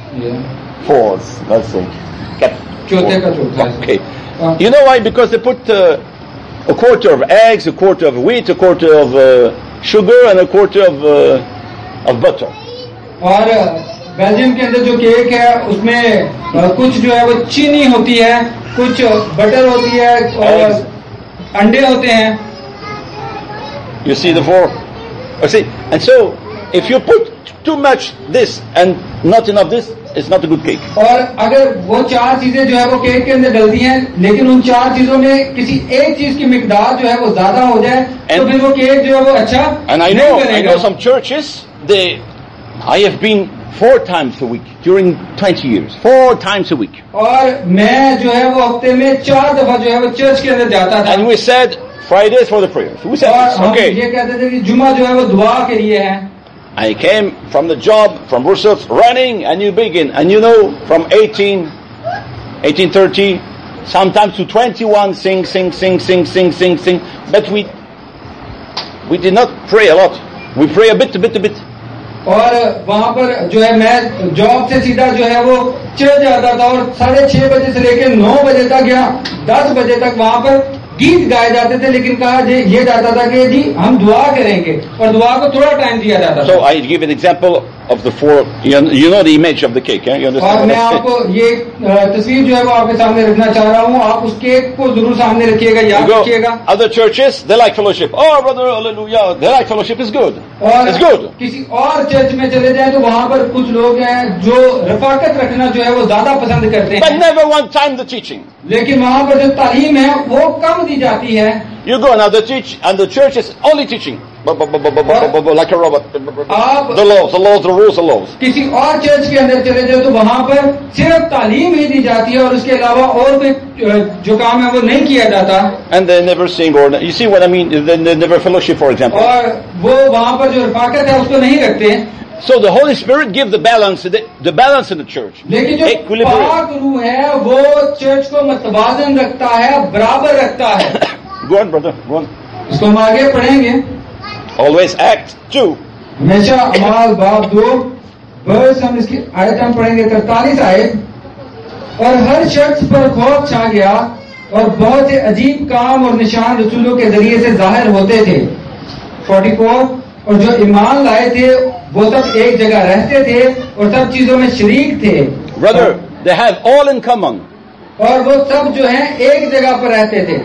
fours, let's say. Cap- चौथे का चौथा. Okay. Uh, You know why? Because they put uh, a quarter of eggs, a quarter of wheat, a quarter of uh, sugar, and a quarter of, uh, of butter. और Belgium के अंदर जो cake है उसमें अ, कुछ जो है वो चीनी होती है, कुछ बटर होती है और अंडे होते हैं. You see the four? You see? And so, if you put too much this and not enough this, it's not a good cake. और अगर वो चार चीजें जो है वो केक के अंदर डलती हैं, लेकिन उन चार चीजों में किसी एक चीज की मिकदार जो है वो ज्यादा हो जाए, तो And- फिर वो केक जो है वो अच्छा And I नहीं know, I बनेगा. know some churches, they, I have been four times a week during twenty years. Four times a week. और मैं जो है वो हफ्ते में चार दफा जो है वो चर्च के अंदर जाता था. And we said, Fridays for the prayers. We said और this, हम okay. ये कहते थे कि जुमा जो है वो दुआ के लिए है. I came from the job, from Brussels, running, and you begin. And you know, from eighteen, eighteen thirty, sometimes to twenty-one, sing, sing, sing, sing, sing, sing, sing. But we, we did not pray a lot. We pray a bit, a bit, a bit. और वहाँ पर जो है मैं job से सीधा जो है वो चल जाता था और साढ़े छह बजे से लेकर नौ बजे तक या दस बजे तक वहाँ पर गीत गाए जाते थे, लेकिन कहा जे- ये जाता था कि जी हम दुआ करेंगे और दुआ को थोड़ा टाइम दिया जाता था. So I give an example of the four, you know, you know the image of the cake, eh? You और understand मैं what I'm आपको saying? ये अ, तस्वीर जो है वो आपके सामने रखना चाह रहा हूँ. आप उस केक को जरूर सामने रखिएगा, You याद go, रखिएगा. other churches, they like fellowship. Oh, brother, hallelujah. They like fellowship is good. और It's good. किसी और चर्च में चले जाएं तो वहाँ पर कुछ लोग हैं जो रफाकत रखना जो है वो ज्यादा पसंद करते But हैं, never one time the teaching. लेकिन वहाँ पर जो तालीम है वो कम दी जाती है. You go and the teach, and the church is only teaching. Bu- bu- bu- bu- bu- bu- bu- bu- Like a robot. आप The laws, the laws, the rules, the laws. किसी और चर्च के अंदर चले जाओ तो वहाँ पर सिर्फ तालीम ही दी जाती है और उसके अलावा और कोई अ, जो काम है वो नहीं किया जाता. And they never sing or, you see what I mean? They, they never fellowship, for example. और वो वहाँ पर जो रफाकत है उसको नहीं रखते. So the Holy Spirit gives the balance, the, the balance in the church. लेकिन जो Equilibrium. पाक रूह है वो चर्च को मतवाजन रखता है, बराबर रखता है. Go on, brother, go on. इसको हम आगे पढ़ेंगे. Always act two. हमेशा अमाल बाब दो बस हम इसकी आयत हम पढ़ेंगे तैतालीस आयत. और हर शख्स पर खौफ छा गया और बहुत से अजीब काम और निशान रसूलों के जरिए से जाहिर होते थे. चौवालीस और जो ईमान लाए थे वो सब एक जगह रहते थे और सब चीजों में शरीक थे. Brother, they have all in common. और वो सब जो है एक जगह पर रहते थे.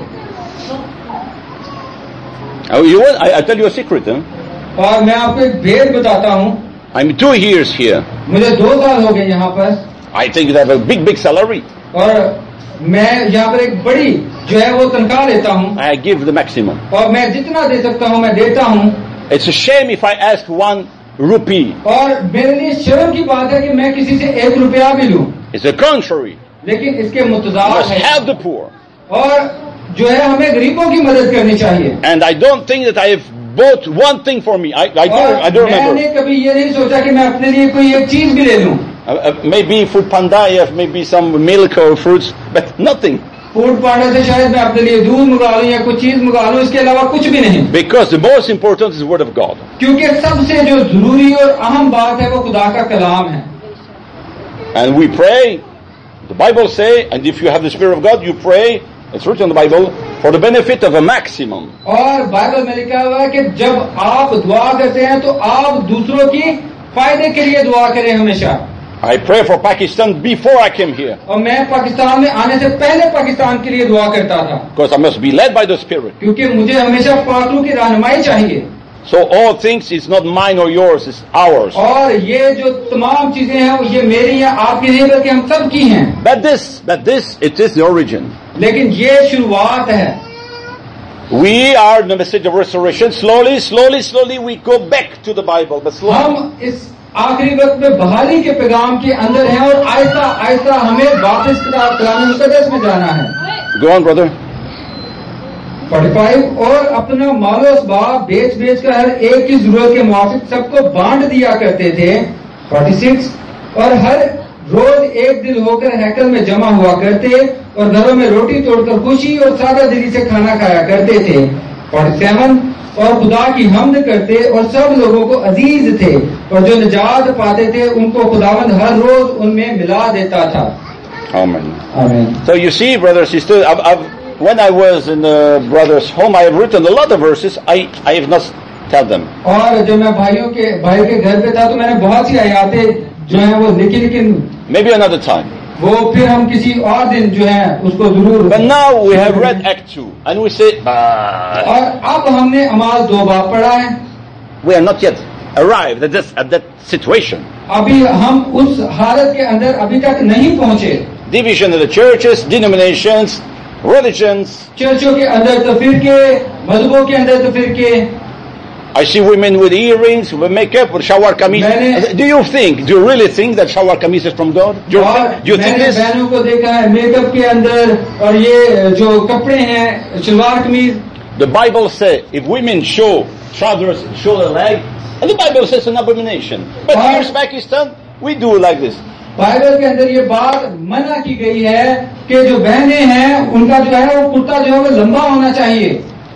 Oh, you want, I, I tell you a secret, huh? और मैं आपको एक भेद बताता हूँ. I'm two years here. मुझे दो साल हो गए यहाँ पर I think they have a big, big salary. और मैं यहाँ पर एक बड़ी जो है वो तनख्वाह लेता हूँ I give the maximum. और मैं जितना दे सकता हूँ मैं देता हूँ. It's a shame if I ask one rupee. और मेरे लिए शर्म की बात है कि मैं किसी से एक रुपया भी लूं, It's the contrary. लेकिन इसके You मुतजाद must है. help the poor. और जो है हमें गरीबों की मदद करनी चाहिए. And I don't think that I have bought one thing for me. I, I और don't, I don't remember. मैंने कभी ये नहीं सोचा कि मैं अपने लिए कोई एक चीज भी ले लूं. Uh, uh, maybe food panda, I have maybe some milk or fruits, but nothing. Foodpanda से शायद मैं अपने लिए दूध मंगा लूं या कुछ चीज मंगा लूं, इसके अलावा कुछ भी नहीं. Because the most important is the word of God. क्योंकि सबसे जो जरूरी और अहम बात है वो खुदा का कलाम है. And we pray, the Bible say, and if you have the Spirit of God, you pray, it's written in the Bible, for the benefit of a maximum. और बाइबल में लिखा हुआ है कि जब आप दुआ करते हैं तो आप दूसरों की फायदे के लिए दुआ करें हमेशा. I pray for Pakistan before I came here, और मैं पाकिस्तान में आने से पहले पाकिस्तान के लिए दुआ करता था, because I must be led by the Spirit. क्योंकि मुझे हमेशा पाकरू की रहनुमाई चाहिए. So all things is not mine or yours, it's ours. और ये जो तमाम चीजें हैं ये मेरी या आपकी नहीं बल्कि हम सब की हैं. But this, but this, it is the origin. लेकिन ये शुरुआत है. We are in the message of restoration. Slowly, slowly, slowly we go back to the Bible. But slowly. हम इस आखिरी वक्त में बहाली के पैगाम के अंदर हैं और आहिस्ता आहिस्ता हमें वापस कलाम मुक़द्दस में जाना है. Go on, brother. पैंतालीस और अपना मालो असबाब बेच बेच कर हर एक की जरूरत के मुआफिक सबको बांट दिया करते थे. छियालीस और हर रोज एक दिल होकर हैकल में जमा हुआ करते और घरों में रोटी तोड़कर खुशी और सादा दिली से खाना खाया करते थे. सैंतालीस और खुदा की हमद करते और सब लोगों को अजीज थे और जो निजात पाते थे उनको खुदावंद हर रोज उनमें मिला देता था. Amen. Amen. So you see, brothers and sisters, I've, I've, when I was in the brother's home, I have written a lot of verses. I, I have not tell them. और जब मैं भाइयों के भाई के घर पे था तो मैंने बहुत सी आयातें जो है वो लिखी, लेकिन maybe another time. वो फिर हम किसी और दिन जो है उसको जरूर. But now we have read Act two and we say, bah. और अब हमने अमाल दो बाब पढ़ा है. We are not yet arrived at this at that situation. अभी हम उस हालत के अंदर अभी तक नहीं पहुंचे. Division of the churches, denominations, religions. चर्चों के अंदर तो फिरके, मजहबों के अंदर तो फिरके. I see women with earrings, with makeup, with shawar kameez. Do you think, do you really think that shawar kameez is from God? Do you think, do you think this? बहनों को देखा है मेकअप के अंदर और ये जो कपड़े हैं शलवार कमीज. The Bible says if women show trousers, show their leg, and the Bible says an abomination. But here in Pakistan, we do like this. Bible के अंदर ये बात मना की गई है कि जो बहनें हैं उनका जो है वो कुर्ता जो है वो लंबा होना चाहिए.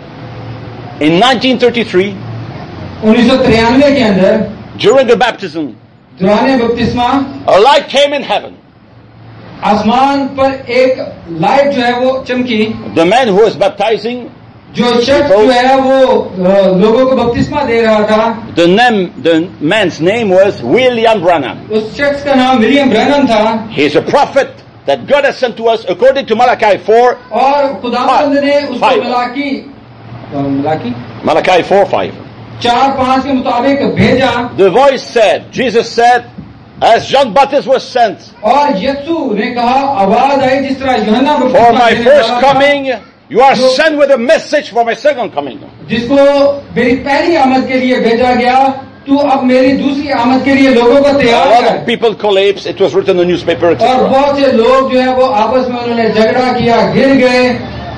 In nineteen thirty-three, उन्नीस सौ तिरानवे के अंदर during the baptism, दौरान बपतिस्मा, a light came in heaven. आसमान पर एक लाइट जो है वो चमकी. The man who was baptizing, जो शख्स जो है वो लोगों को बपतिस्मा दे रहा था. The name, the man's name was William Branham. उस शख्स का नाम विलियम ब्रैनम था. He is a prophet that God has sent to us according to Malachi four. और खुदावंद ने उसको Malachi Malachi Malachi four five. चार पांच के मुताबिक भेजा. The voice said, Jesus said, as John Baptist was sent. और यीशु ने कहा आवाज आई जिस तरह यूहन्ना For my first coming, you are sent with a message for my second coming. जिसको मेरी पहली आमद के लिए भेजा गया, तू अब मेरी दूसरी आमद के लिए लोगों को तैयार कर. A lot of people collapsed. It was written in the newspaper. और बहुत से लोग जो है वो आपस में उन्होंने झगड़ा किया, गिर गए.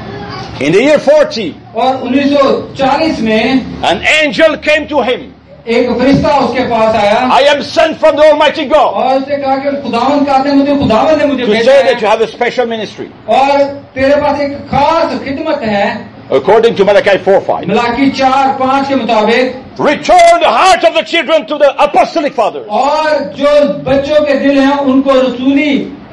In the year forty, और उन्नीस सौ चालीस में an angel came to him. एक फरिश्ता उसके पास आया. I am sent from the Almighty God. और उसने कहा कि खुदावंद कहते हैं मुझे खुदावंद ने मुझे to भेजा say है. that you have a special ministry. और तेरे पास एक खास खिदमत है. According to Malachi four five. Malachi चार पांच के मुताबिक Return the heart of the children to the apostolic fathers. और जो बच्चों के दिल हैं उनको रसूली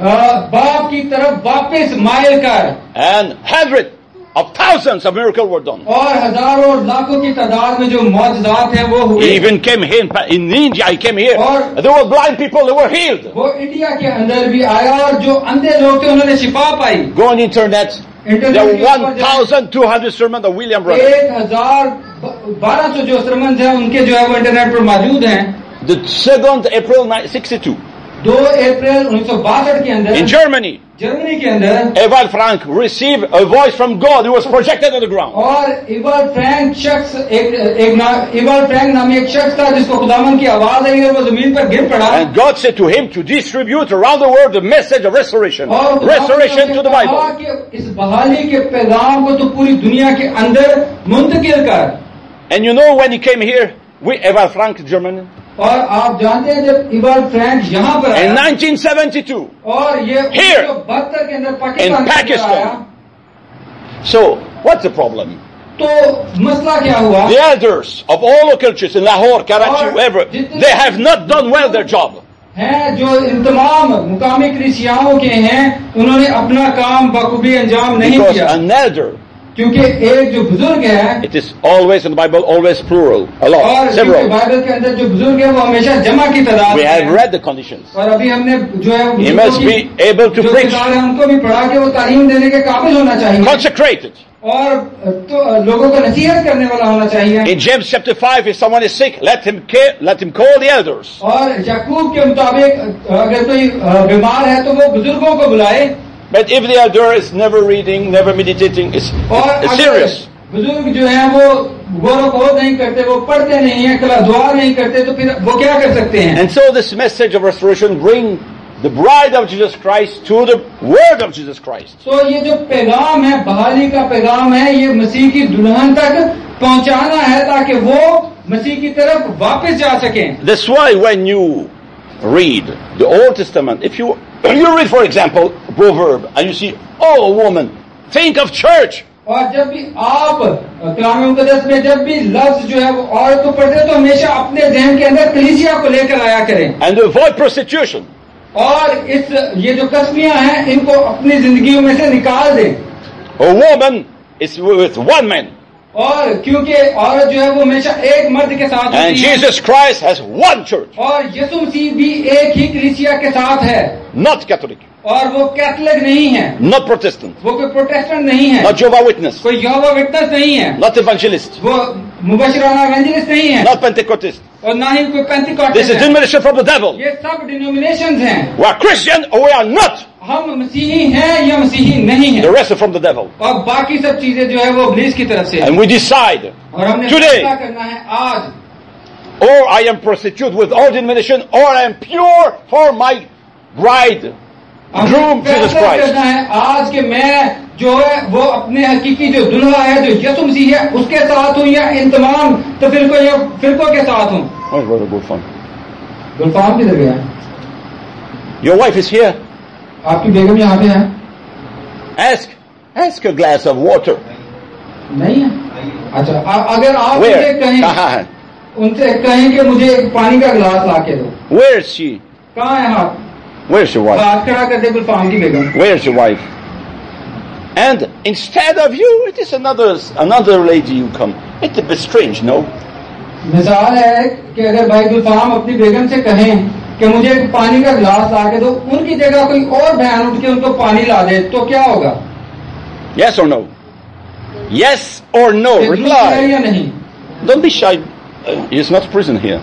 बाप की तरफ वापस मायल कर. And hundreds of thousands of miracles were done. और हजारों और लाखों की तादाद में जो मौजज़ात हैं वो हुए. He even came here in, in India. He came here. और there were blind people. They were healed. वो इंडिया के अंदर भी आया और जो अंधे लोग थे उन्होंने शिफा पाई. Go on internet. There are one thousand two hundred sermons of William Branham. एक हजार बारह सौ जो sermons हैं उनके जो है वो इंटरनेट पर मौजूद हैं. The second April sixty-two. दो अप्रैल उन्नीस सौ बासठ के अंदर in Germany. जर्मनी के अंदर Ewald Frank received a voice from God. He was projected on the ground. और इवाल्ड फ्रैंक शख्स एक एक ना इवाल्ड फ्रैंक नामी एक शख्स था जिसको खुदावन की आवाज आई और वो जमीन पर गिर पड़ा. And God said to him to distribute around the world the message of restoration. Restoration to the Bible. इस बहाली के पैगाम को तो पूरी दुनिया के अंदर मुंतकिल कर. And you know when he came here, we Ewald Frank, German. और आप जानते हैं जब इवाल्ड फ्रैंक यहाँ पर आया in nineteen seventy-two और ये here बहत्तर के अंदर in Pakistan. So what's the problem? तो मसला क्या हुआ? The elders of all local churches in Lahore, Karachi, wherever, they have not done well their job. हैं जो इन तमाम मुकामी कलीसियाओं के हैं उन्होंने अपना काम बखूबी अंजाम नहीं Because किया. an elder, क्योंकि एक जो बुजुर्ग है, it is always in the Bible, always plural, a lot, और several. बाइबल के अंदर जो बुजुर्ग है वो हमेशा जमा की तादाद We में have है. read the conditions. और अभी हमने जो है He must be able to जो preach, किताब है उनको भी पढ़ा के वो तालीम देने के काबिल होना चाहिए. consecrated, और तो लोगों को नसीहत करने वाला होना चाहिए। In James chapter five, if someone is sick, let him care, let him call the elders. और याकूब के मुताबिक अगर कोई बीमार है तो वो बुजुर्गों को बुलाए। But if the elder is never reading, never meditating, it's, it's serious. बुजुर्ग जो है वो गौर खोज नहीं करते, वो पढ़ते नहीं है, कला दुआ नहीं करते, तो फिर वो क्या कर सकते हैं? And so this message of restoration bring the bride of Jesus Christ to the word of Jesus Christ. तो ये जो पैगाम है, बहाली का पैगाम है, ये मसीह की दुल्हन तक पहुंचाना है ताकि वो मसीह की तरफ वापस जा सकें। That's why when you read the Old Testament, if you you read for example Proverb and you see, oh woman, think of church. और जब भी आप कलाम मुक़द्दस में जब भी लफ्ज जो है वो औरत को पढ़ते हैं तो हमेशा अपने ज़हन के अंदर कलीसिया को लेकर आया करें। And avoid prostitution. और इस ये जो कस्मियां हैं इनको अपनी जिंदगियों में से निकाल दें। A woman is with one man. और क्योंकि औरत जो है वो हमेशा एक मर्द के साथ होती है। And Jesus Christ has one church. और यीशु मसीह भी एक ही कलीसिया के साथ है। Not Catholic. और वो कैथोलिक नहीं है। Not Protestant. वो कोई प्रोटेस्टेंट नहीं है। Not Jehovah's Witness. कोई यहोवा विटनेस नहीं है। Not evangelist. वो मुबशिराना इवेंजलिस्ट नहीं है। Not Pentecostalist. और ना ही कोई Pentecostal. This is denomination from the devil. ये सब डिनोमिनेशंस हैं। We are Christian or we are not. हम मसीही हैं या मसीही नहीं हैं। The rest are from the devil. और बाकी सब चीजें जो है वो इब्लीस की तरफ से। And we decide और हमने today फैसला करना है आज। or I am prostitute with all denomination, or I am pure for my bride, groom Jesus Christ. करना है आज के मैं जो है वो अपने हकीकी जो दुल्हा है जो यीशु मसीह है उसके साथ हूँ या इन तमाम तो फिरकों या फिरकों के साथ हूँ। Oh, brother Gulfan. गुलफाम किधर गया? Your wife is here. आपकी बेगम यहाँ पे है। Ask, ask a glass of water. नहीं है। अच्छा आ, अगर आप Where? उनसे कहें कहाँ है? उनसे कहें कि मुझे पानी का गिलास ला के दो। Where is she? कहाँ है हाथ? Where's your wife? हाथ खड़ा कर दे गुलफाम की बेगम। Where's your wife? And instead of you, it is another another lady you come. It's a bit strange, no? मिसाल है कि अगर भाई गुलफाम अपनी बेगम से कहें कि मुझे पानी का गिलास ला के दो, उनकी जगह कोई और बहन उठ के उनको पानी ला दे तो क्या होगा? Yes or no? Yes or no? Reply. या नहीं? Don't be shy. Uh, it's not prison here.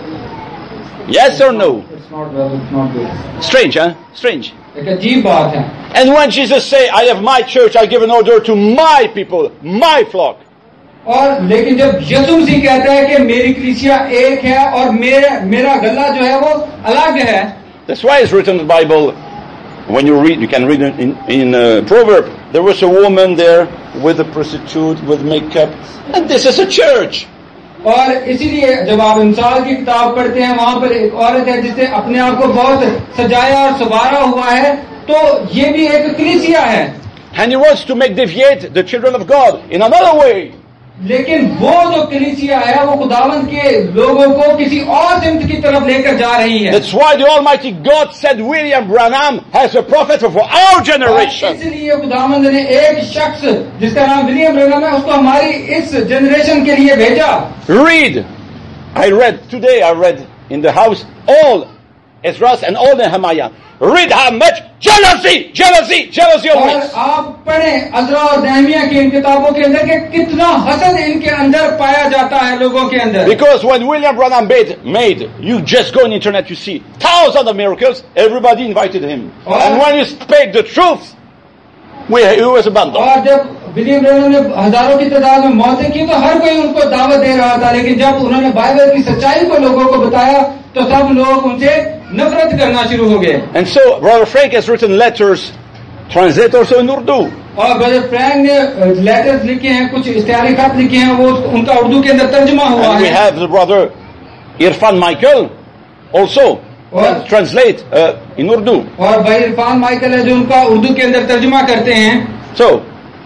Yes or no? It's not well, it's not good. Strange, huh? Strange. एक अजीब बात है। And when Jesus say, I have my church, I give an order to my people, my flock. और लेकिन जब यीशु मसीह कहता है कि मेरी कलीसिया एक है और मेरा मेरा गला जो है वो अलग है। That's why it's written in the Bible. When you read, you can read it in in uh, Proverb. There was a woman there with a prostitute with makeup, and this is a church. और इसीलिए जब आप मिसाल की किताब पढ़ते हैं वहां पर एक औरत है जिसने अपने आप को बहुत सजाया और संवारा हुआ है, तो ये भी एक कलीसिया है। And he wants to make deviate the children of God in another way. लेकिन वो जो कलीसिया है वो खुदावंद के लोगों को किसी और सिमत की तरफ लेकर जा रही है। That's why the Almighty God said William Branham has a prophet for our generation. इसलिए खुदावंद ने एक शख्स जिसका नाम विलियम ब्रैनम है उसको हमारी इस जनरेशन के लिए भेजा। Read. I read today. I read in the house all Ezra and all Nehemiah. Read how much jealousy, jealousy, jealousy of और witness. आप पढ़ें अज़रा और नेहमिया की इन किताबों के अंदर कि कितना हसद इनके अंदर पाया जाता है लोगों के अंदर। Because when William Branham made, made, you just go on the internet, you see thousands of miracles. Everybody invited him, और, and when he spoke the truth, we, he was abandoned. और जब विलियम ब्रैनम ने हजारों की तादाद में मौतें की तो हर कोई उनको दावत दे रहा था, लेकिन जब उन्होंने बाइबल की सच्चाई को लोगों को बताया तो सब लोग उनसे नफरत करना शुरू हो गए। And so Brother Frank has written letters, translated also in Urdu. और ब्रदर फ्रैंक ने लेटर्स लिखे हैं, कुछ इश्तिहारी खत लिखे हैं, वो उनका उर्दू के अंदर तर्जुमा हुआ And we है। have the brother Irfan Michael also और translate uh, in Urdu. और भाई इरफान माइकल है जो उनका उर्दू के अंदर तर्जुमा करते हैं। So,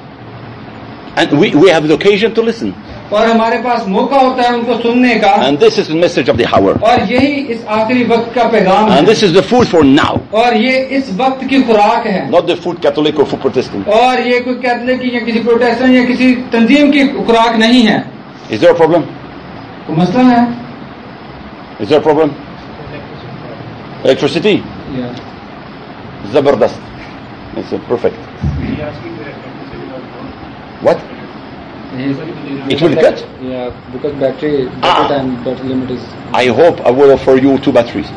and we, we have the occasion to listen. और हमारे पास मौका होता है उनको सुनने का। And this is the message of the hour. और यही इस आखिरी वक्त का पैगाम है। And this is the food for now. और ये इस वक्त की खुराक है। Not the food Catholic or food Protestant. और ये कोई कैथोलिक या किसी प्रोटेस्टेंट या किसी तंजीम की खुराक नहीं है। Is there a problem? तो मसला है। Is there a problem? Electricity? Yeah. Zabardast. It's a perfect. What? It will cut? Yeah, because battery, battery Ah. time, battery limit is. I hope I will offer you two batteries.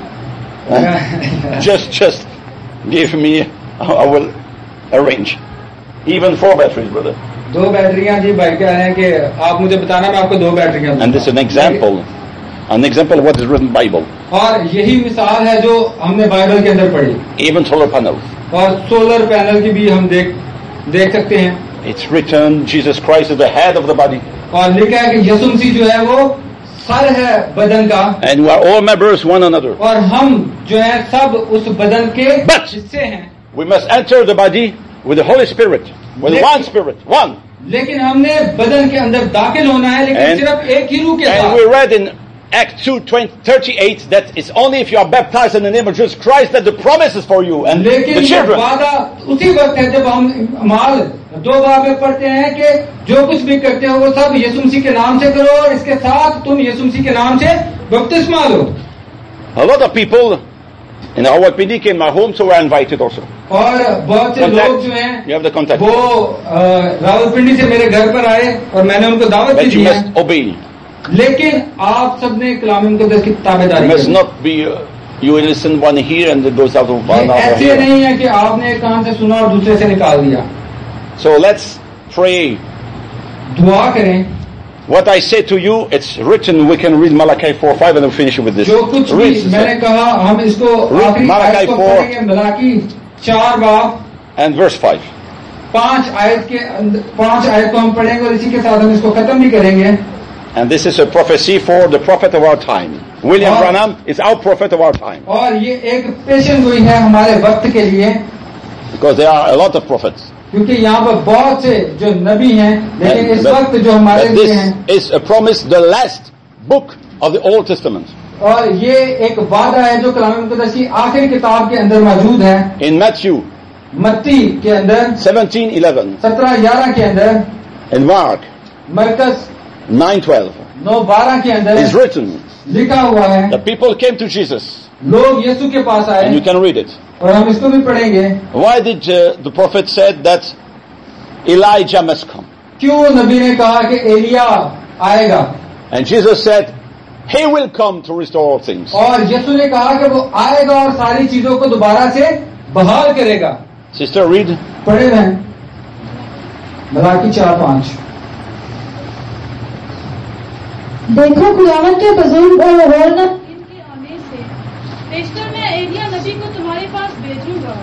Huh? just, just give me, I will arrange. Even four batteries, brother. दो बैटरियां जी भाई कह रहे हैं कि आप मुझे बताना मैं आपको दो बैटरियां दूंगा। And this is an example, an example of what is written in the Bible. और यही मिसाल है जो हमने बाइबल के अंदर पढ़ी। Even solar panels. और सोलर पैनल की भी हम देख देख सकते हैं। It's written, Jesus Christ is the head of the body. और लिखा है कि यीशु मसीह जो है वो सर है बदन का। And we are all members one another. और हम जो है सब उस बदन के But हिस्से हैं। we must enter the body with the Holy Spirit, with Let- one Spirit, one. लेकिन हमने बदन के अंदर दाखिल होना है, लेकिन And- सिर्फ एक ही रूह के And साथ। we read in Acts two thirty-eight that it's only if you are baptized in the name of Jesus Christ that the promise is for you and लेकिन the ये children. वादा उसी वक्त है जब हम माल दो बार में पढ़ते हैं कि जो कुछ भी करते हो वो सब यीशु मसीह के नाम से करो और इसके साथ तुम यीशु मसीह के नाम से बपतिस्मा लो। A lot of people in our P D came to my home, so we are invited also. और बहुत से लोग जो हैं You have the contact. वो अ, रावलपिंडी से मेरे घर पर आए और मैंने उनको दावत भी But you दी है। must obey. लेकिन आप सबने कलाम मुक़द्दस की You ताबेदारी must करनी। not be, uh, you will listen one here and it goes out of one ये over ऐसे here. नहीं है कि आपने एक कान से सुना और दूसरे से निकाल दिया। So let's pray. दुआ करें। What I say to you, it's written. We can read Malachi four five and we'll finish with this. जो कुछ भी Read, sister. मैंने कहा हम इसको Read आखिरी Malachi आयत को four. पढ़ेंगे। मलाकी चार बाब And verse five. पांच आयत के अंदर- पांच आयत को हम पढ़ेंगे और इसी के साथ हम इसको खत्म भी करेंगे। And this is a prophecy for the prophet of our time. William Oh. Branham is our prophet of our time. और ये एक पेशन गोई है हमारे वक्त के लिए, Because there are a lot of prophets. क्योंकि यहाँ पर बहुत से जो नबी हैं, लेकिन इस But- वक्त जो हमारे but लिए this हैं, is a promise, the last book of the Old Testament. और ये एक वादा है जो कलाम मुक़द्दस की आखिरी किताब के अंदर मौजूद है। In Matthew मत्ती के अंदर seventeen eleven, सत्रह ग्यारह के अंदर, in Mark मरकस nine twelve, नौ बारह के अंदर is written. लिखा हुआ है The people came to Jesus, लोग यीशु के पास and you आए, can read it. और हम इसको भी पढ़ेंगे। Why did uh, the prophet said that Elijah must come? क्यों नबी ने कहा कि एलिया आएगा, And Jesus said, He will come to restore all things. और यीशु ने कहा कि वो आएगा और सारी चीजों को दोबारा से बहाल करेगा। Sister, read. पढ़े रहें मलाकी चार पांच। देखो खुदावंद के बुजुर्ग और होरना इनके आने से पेशतर मैं एलिया नबी को तुम्हारे पास भेजूंगा।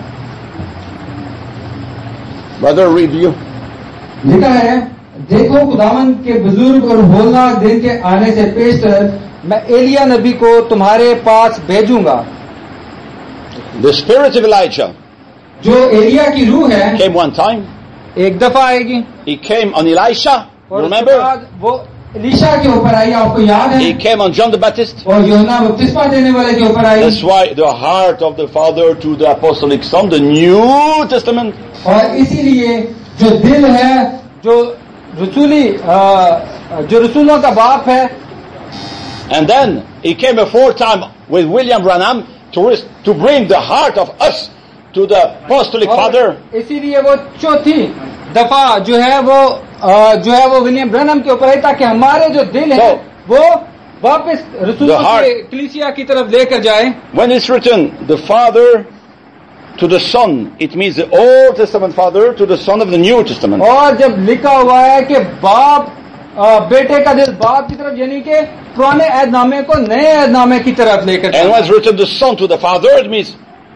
Brother, read you. लिखा है, देखो खुदावन के बुजुर्ग और होलनाक दिन के आने से पेशतर मैं एलिया नबी को तुम्हारे पास भेजूंगा। The spirit of Elijah जो एलिया की रूह है came one time. एक दफा आएगी, He came on Elisha. और उसके Remember? बाद वो एलीशा के ऊपर आई, आपको याद है, He came on John the Baptist. और यूहन्ना बपतिस्मा देने वाले के ऊपर आई। That's why the heart of the Father to the apostolic Son, the New Testament, और इसीलिए जो दिल है, जो रसूली अ, जो रसूलों का बाप है, and then he came a fourth time with William Branham to res- to bring the heart of us to the apostolic और Father. इसीलिए वो चौथी दफा जो है वो अ, जो है वो विलियम ब्रनम के ऊपर है, ताकि हमारे जो दिल है So, वो वापस रसूलों the heart- के कलीसिया की तरफ लेकर जाए। When it's written, the Father to the Son, it means the Old Testament Father to the Son of the New Testament. और जब लिखा हुआ है कि बाप अ, बेटे का दिल बाप की तरफ, यानी कि पुराने ऐदनामे को नए ऐदनामे की तरफ लेकर And जाए। when it's written, the Son to the Father, it means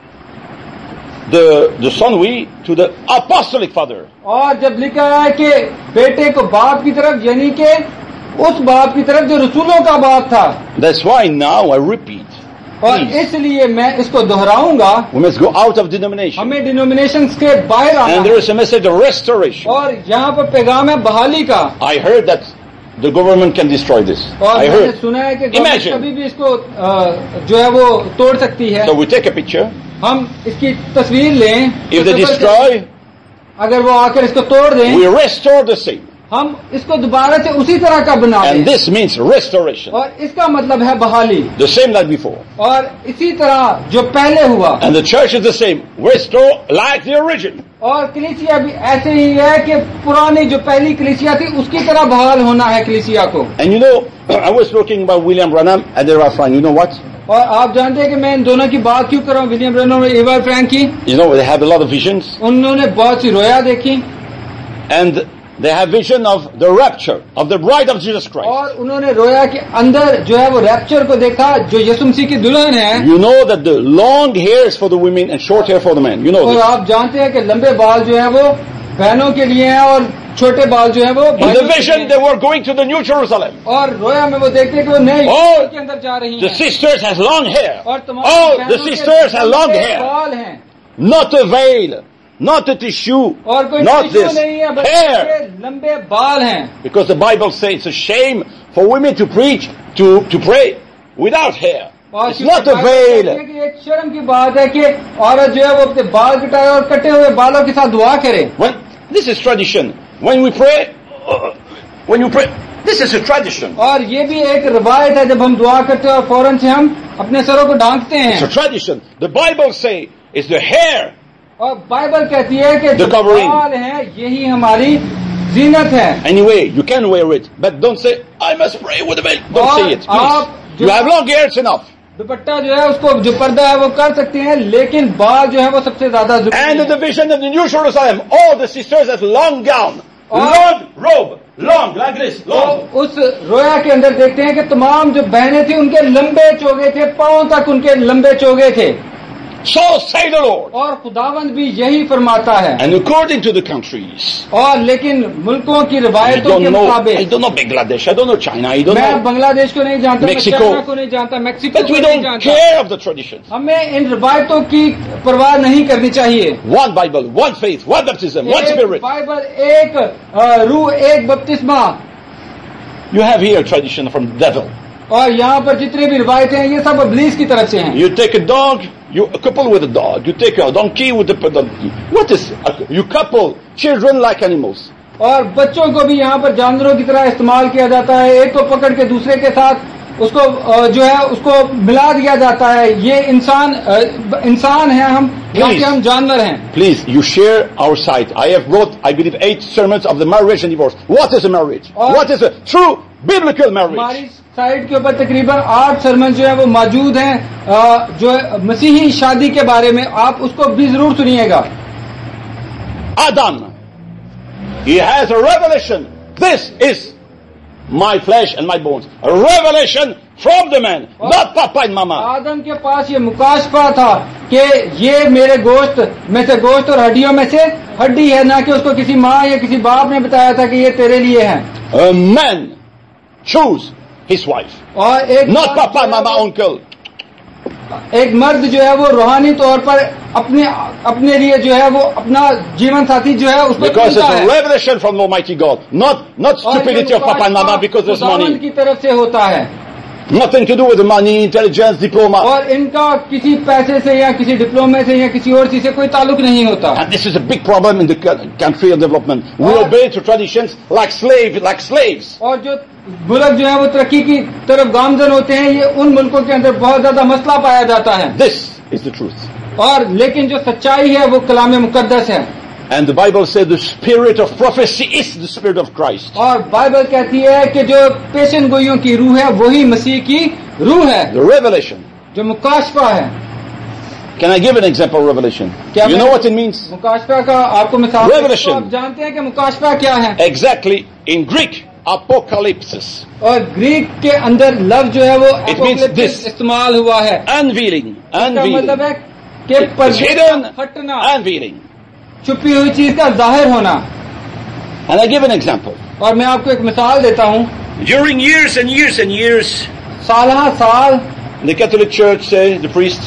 the the Son we to the apostolic Father. और जब लिखा है कि बेटे को बाप की तरफ, यानी कि उस बाप की तरफ जो रसूलों का बाप था। That's why now I repeat, और please, इसलिए मैं इसको दोहराऊंगा, we must go out of denomination. हमें डिनोमिनेशंस के बाहर आना And there है। is a message of restoration. और यहाँ पर पैगाम है बहाली का। I heard that the government can destroy this. और I मैंने heard. सुना है कि गवर्नमेंट Imagine. कभी भी इसको अ, जो है वो तोड़ सकती है। So we take a picture. हम इसकी तस्वीर लें, If they तो destroy, अगर वो आकर इसको तोड़ दें, we restore the same. हम इसको दोबारा से उसी तरह का बना And दें। this means restoration. और इसका मतलब है बहाली। The same like before. और इसी तरह जो पहले हुआ, And the church is the same. Restore like the original. और कलीसिया भी ऐसे ही है कि पुरानी जो पहली कलीसिया थी उसकी तरह बहाल होना है कलीसिया को। And you know, I was talking about William Branham and Eva Frank. You know what? और आप जानते हैं कि मैं इन दोनों की बात क्यों कर रहा हूँ, विलियम ब्रैनम और एवा फ्रैंक की? You know, they have a lot of visions. उन्होंने बहुत सी रोया देखी And they have vision of the rapture of the bride of Jesus Christ. और उन्होंने रोया के अंदर जो है वो रैप्चर को देखा जो यीशु मसीह की दुल्हन है। You know that the long hair is for the women and short hair for the men. You know और this. आप जानते हैं कि लंबे बाल जो है वो बहनों के लिए हैं और छोटे बाल जो है वो In भाइयों the के vision, लिए they were going to the New Jerusalem. और रोया में वो देखते हैं कि वो नए Oh, यरूशलेम के अंदर जा रही The हैं sisters has long hair. और तमाम Oh, बहनों the के sisters have long लंबे hair. बाल हैं Not a veil, not a tissue, और कोई not टिश्यू this. नहीं है, बल्कि Hair. ये लंबे बाल हैं। Because the Bible says it's a shame for women to preach, to, to pray without hair. और It's not a क्योंकि veil. कहते हैं कि एक शर्म की बात है कि औरत जो है वो अपने बाल कटाए और कटे हुए बालों के साथ दुआ करे। When, this is tradition. When we pray, uh, when you pray, this is a tradition. और ये भी एक रिवायत है, जब हम दुआ करते हैं और फौरन से हम अपने सरों को ढांकते It's a हैं। tradition. The Bible say it's the hair. और बाइबल कहती है कि The जो covering. बाल हैं यही हमारी जीनत है। Anyway, you can wear it, but don't say, I must pray with the veil. Don't और say it, आप please. जो- You have long hair, it's enough. दुपट्टा जो है उसको जो पर्दा है वो कर सकते हैं, लेकिन बाल जो है वो सबसे ज्यादा जरूरी And in the है। vision of the New Jerusalem, all the sisters have long gown, Oh. long robe, long, like this, तो long. उस रोया के अंदर देखते हैं कि तमाम जो बहनें थी उनके लंबे चोगे थे, पांव तक उनके लंबे चोगे थे। So say the Lord. और खुदावंद भी यही फरमाता है। And according to the countries, और लेकिन मुल्कों की I रिवायतों don't के know, I मुताबिक, don't know Bangladesh, I don't know China, I don't मैं know, बांग्लादेश को नहीं जानता, मैं Mexico. चाइना को नहीं जानता, मैक्सिको but को we नहीं don't जानता। care of the traditions. हमें इन रिवायतों की परवाह नहीं करनी चाहिए। One Bible, one faith, one baptism, one एक spirit. बाइबल, एक अ, रूह, एक बपतिस्मा। You have here tradition from the devil. और यहाँ पर जितनी भी रिवायतें हैं ये सब इब्लीस की तरफ से हैं। You take a dog, you couple with a dog. You take a donkey with a donkey. What is you couple children like animals? और बच्चों को भी यहाँ पर जानवरों की तरह इस्तेमाल किया जाता है। एक को पकड़ के दूसरे के साथ उसको अ, जो है उसको मिला दिया जाता है। ये इंसान अ, इंसान है हम, क्योंकि हम जानवर हैं। Please, you share our site. I have brought, I believe, eight sermons of the marriage and divorce. What is a marriage? और- What is a true biblical हमारी marriage? साइट के ऊपर तकरीबन आठ सरमन जो है वो मौजूद हैं, अ, जो है मसीही शादी के बारे में। आप उसको भी जरूर सुनिएगा। Adam, he has a revelation. This is my flesh and my bones. A revelation from the man, not papa and mama. आदम के पास ये मुकाशफा था कि ये मेरे गोश्त में से गोश्त और हड्डियों में से हड्डी है, ना कि उसको किसी माँ या किसी बाप ने बताया था कि ये तेरे लिए है। A man choose his wife, और एक not papa and mama, uncle. एक मर्द जो है वो रूहानी तौर पर अपने अपने लिए जो है वो अपना जीवन साथी जो है उसको Because it's चुनता a है। revelation from Almighty God, not not और ये stupidity of papa and mama because there's खुदावंद money. की तरफ से होता है Nothing to do with the money, intelligence, diploma. और इनका किसी पैसे से या किसी डिप्लोमे से या किसी और चीज से कोई ताल्लुक नहीं होता। And this is a big problem in the co- country of development. We और- obey to traditions like slave, like slaves. और जो मुल्क जो है वो तरक्की की तरफ गामजन होते हैं, ये उन मुल्कों के अंदर बहुत ज्यादा मसला पाया जाता है। This is the truth. और लेकिन जो सच्चाई है वो कलाम मुकद्दस है। And the Bible says the spirit of prophecy is the spirit of Christ. और बाइबल कहती है कि जो पेशन गोइयों की रूह है वही मसीह की रूह है, The revelation. जो मुकाशफा है। Can I give an example of revelation? क्या You मैं- know what it means? मुकाशफा का आपको मिसाल Revelation. तो आप जानते हैं कि मुकाशफा क्या है। Exactly. In Greek, apocalypse. और ग्रीक के अंदर लफ्ज जो है वो It means apocalyptic this. इस्तेमाल हुआ है। Unveiling. इसका Unveiling. मतलब है कि It's पर्दे hidden. का फटना, Unveiling. छुपी हुई चीज का जाहिर होना। And I give an example. और मैं आपको एक मिसाल देता हूँ। During years and years and years, साल साल the Catholic Church say, the priest,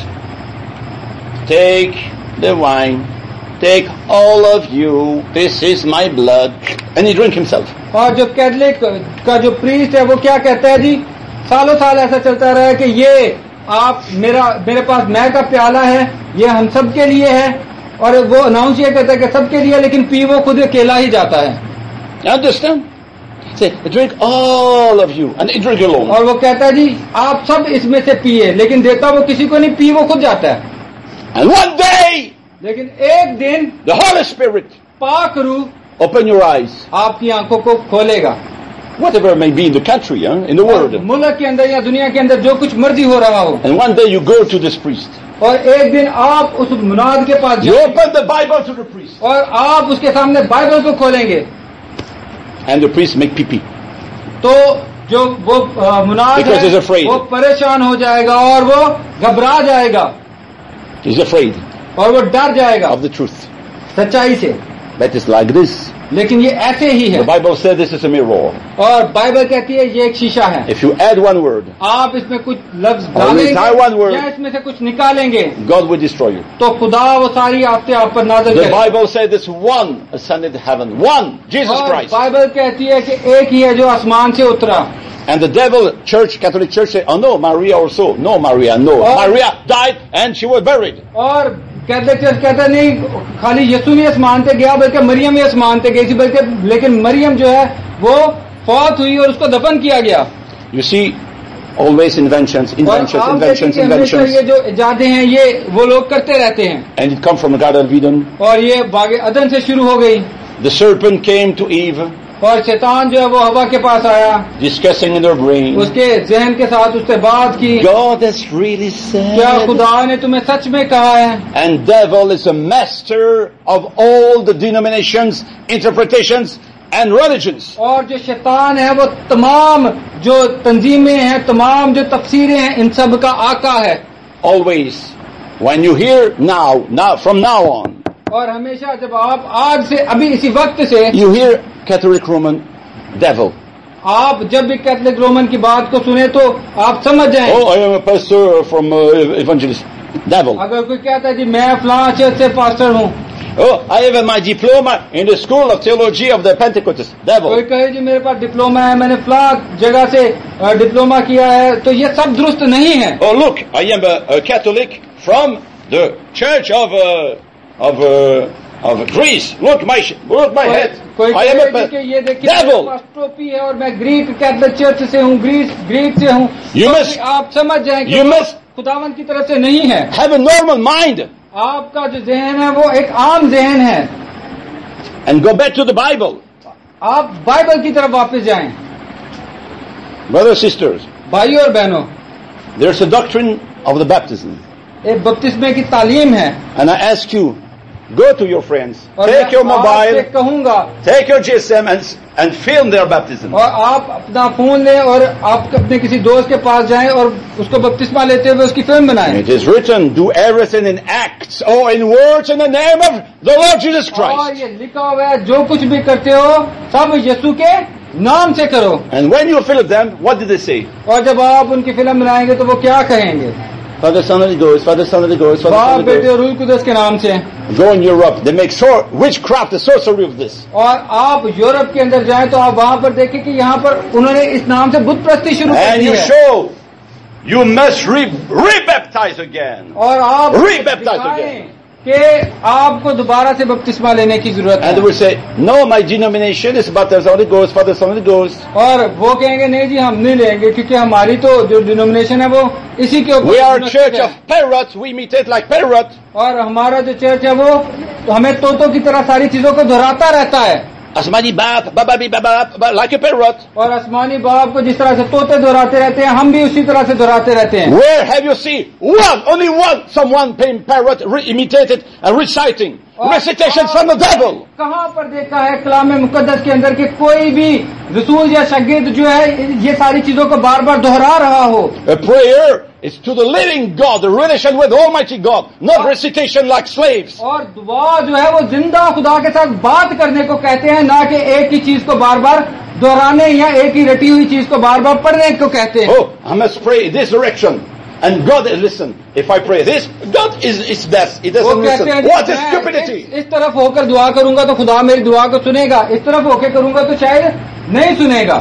take the wine, take all of you, this is my blood, and he drink himself. और जो कैथलिक का जो प्रीस्ट है वो क्या कहता है जी, सालों साल ऐसा चलता रहा है कि ये आप मेरा मेरे पास मैं का प्याला है, ये हम सब के लिए है, और वो अनाउंस ये कहता है कि सबके लिए, लेकिन पी वो खुद अकेला ही जाता है। You understand? Say, drink all of you, and he drink alone. और वो कहता है जी आप सब इसमें से पिए, लेकिन देता वो किसी को नहीं, पी वो खुद जाता है। And one day, लेकिन एक दिन the Holy Spirit पाक रूह open your eyes, आपकी आंखों को खोलेगा। whatever may be in the country, huh, in the world. मुल्क के अंदर या दुनिया के अंदर जो कुछ मर्जी हो रहा हो, And one day you go to this priest. और एक दिन आप उस मुनाद के पास You जाएंगे open the Bible to the priest. और आप उसके सामने बाइबल को खोलेंगे, And the priest make pee-pee. तो जो वो अ, मुनाद Because he's है afraid. वो परेशान हो जाएगा और वो घबरा जाएगा He's afraid और वो डर जाएगा of the truth. सच्चाई से। That is like this. लेकिन ये ऐसे ही है, The Bible says this is a mirror. और बाइबल कहती है ये एक शीशा है। If you add one word, आप इसमें कुछ लफ्ज Or retire one word. डालेंगे या इसमें से कुछ निकालेंगे God will destroy you. तो खुदा वो सारी आफतें आप पर नाज़िल The करेगा। Bible says this one ascended to heaven. One, Jesus और Christ. बाइबल कहती है कि एक ही है जो आसमान से उतरा, And the devil, church, Catholic Church say, oh no, Maria also. No, Maria, no. Oh. Maria died and she was buried. और कैथोलिक चर्च कहता है नहीं खाली यीशु नहीं आसमान पे गया बल्कि मरियम ही आसमान पे गई थी, बल्कि लेकिन मरियम जो है वो फौत हुई और उसको दफन किया गया। You see, always inventions, और inventions, आप inventions, देखिए कि हमेशा inventions. ये जो इजादें हैं ये वो लोग करते रहते हैं, And it comes from the Garden of Eden. और ये बागे अदन से शुरू हो गई। The serpent came to Eve, और शैतान जो है वो हवा के पास आया, discussing in her brain. उसके जहन के साथ उससे बात की, God has really क्या said. खुदा ने तुम्हें सच में कहा है? And devil is a master of all the denominations, interpretations, and religions. और जो शैतान है वो तमाम जो तंजीमें हैं, तमाम जो तफसीरें हैं, इन सब का आका है। Always, when you hear now, now from now on, और हमेशा जब आप आज से अभी इसी वक्त से you hear Catholic Roman devil. आप जब भी कैथोलिक रोमन की बात को सुने तो आप समझ जाएं। Oh, I am a pastor from uh, evangelist. Devil. अगर कोई कहता है जी मैं फलां चर्च से पास्टर हूँ, Oh, I have my diploma in the school of theology of the Pentecost. कोई Devil. कहे जी मेरे पास डिप्लोमा है, मैंने फलां जगह से अ, डिप्लोमा किया है, तो ये सब दुरुस्त नहीं है। Oh, look, I am a, a Catholic from the church of uh, of uh, of Greece. Look my sh- look my head. कोई I am a कहे जी कि ये pa- देखिए मेरे devil. पास टोपी है और मैं ग्रीक कैथोलिक चर्च से हूँ, ग्रीस ग्रीक से हूँ, You तो must- आप समझ जाएं कि You वो must खुदावन की तरफ से नहीं है। have a normal mind आपका जो जहन है वो एक आम जहन है। and go back to the Bible, आप बाइबल की तरफ वापस जाएं। brothers sisters. भाइयों और बहनों, There's a doctrine of the baptism, एक बपतिस्मे की तालीम है, and I ask you, go to your friends, और take your मैं आपसे mobile, कहूंगा take your G S M, and and film their baptism. और आप अपना फोन लें और आप अपने किसी दोस्त के पास जाएं और उसको बपतिस्मा लेते हुए उसकी फिल्म बनाएं। It is written, do everything in acts or in words in the name of the Lord Jesus और Christ. ये लिखा हुआ है जो कुछ भी करते हो सब यीशु के नाम से करो। And when you film them, what did they say? और जब आप उनकी फिल्म बनाएंगे तो वो क्या कहेंगे? Father, Son, Holy Ghost, Father, Son, Holy Ghost, Father, बाप Son, बेटे Holy और रूह कुदस के नाम से। Ghost. Go in Europe, they make sor- witchcraft, the sorcery of this. और आप यूरोप के अंदर जाएं तो आप वहां पर देखें कि यहाँ पर उन्होंने इस नाम से बुत प्रस्ती शुरू कर And दी you है। show, you must re- rebaptize again. और आप Rebaptize दिखाएं again. कि आपको दोबारा से बपतिस्मा लेने की जरूरत And they है। will say, no, my denomination is baptized Holy Ghost, Father, Son, Holy Ghost. और वो कहेंगे नहीं जी हम नहीं लेंगे क्योंकि हमारी तो जो डिनोमिनेशन है वो इसी के ऊपर We are मुनस्सिब church है। of parrots, we imitate like parrot. और हमारा जो चर्च है वो तो हमें तोतों की तरह सारी चीजों को दोहराता रहता है। Asmani bap, bababi babap, ba- like a parrot. और आसमानी बाप को जिस तरह से तोते दोहराते रहते हैं हम भी उसी तरह से दोहराते रहते हैं। Where have you seen one, only one, someone paying parrot, re- imitated and reciting recitations from the devil? कहाँ पर देखा है कलाम मुकद्दस के अंदर कि कोई भी रसूल या शागिर्द जो है ये सारी चीजों को बार बार दोहरा रहा हो? A prayer is to the living God, the relation with Almighty God, not recitation like slaves. और दुआ जो है वो जिंदा खुदा के साथ बात करने को कहते हैं, ना कि एक ही चीज को बार बार दोहराने या एक ही रटी हुई चीज को बार बार पढ़ने को कहते हैं। Oh, I must pray this direction. And God, listen, if I pray this, God is, is deaf. He वो doesn't कहते listen. हैं What is मैं stupidity? इस, इस तरफ होकर दुआ करूंगा तो खुदा मेरी दुआ को सुनेगा, इस तरफ होकर करूंगा तो शायद नहीं सुनेगा।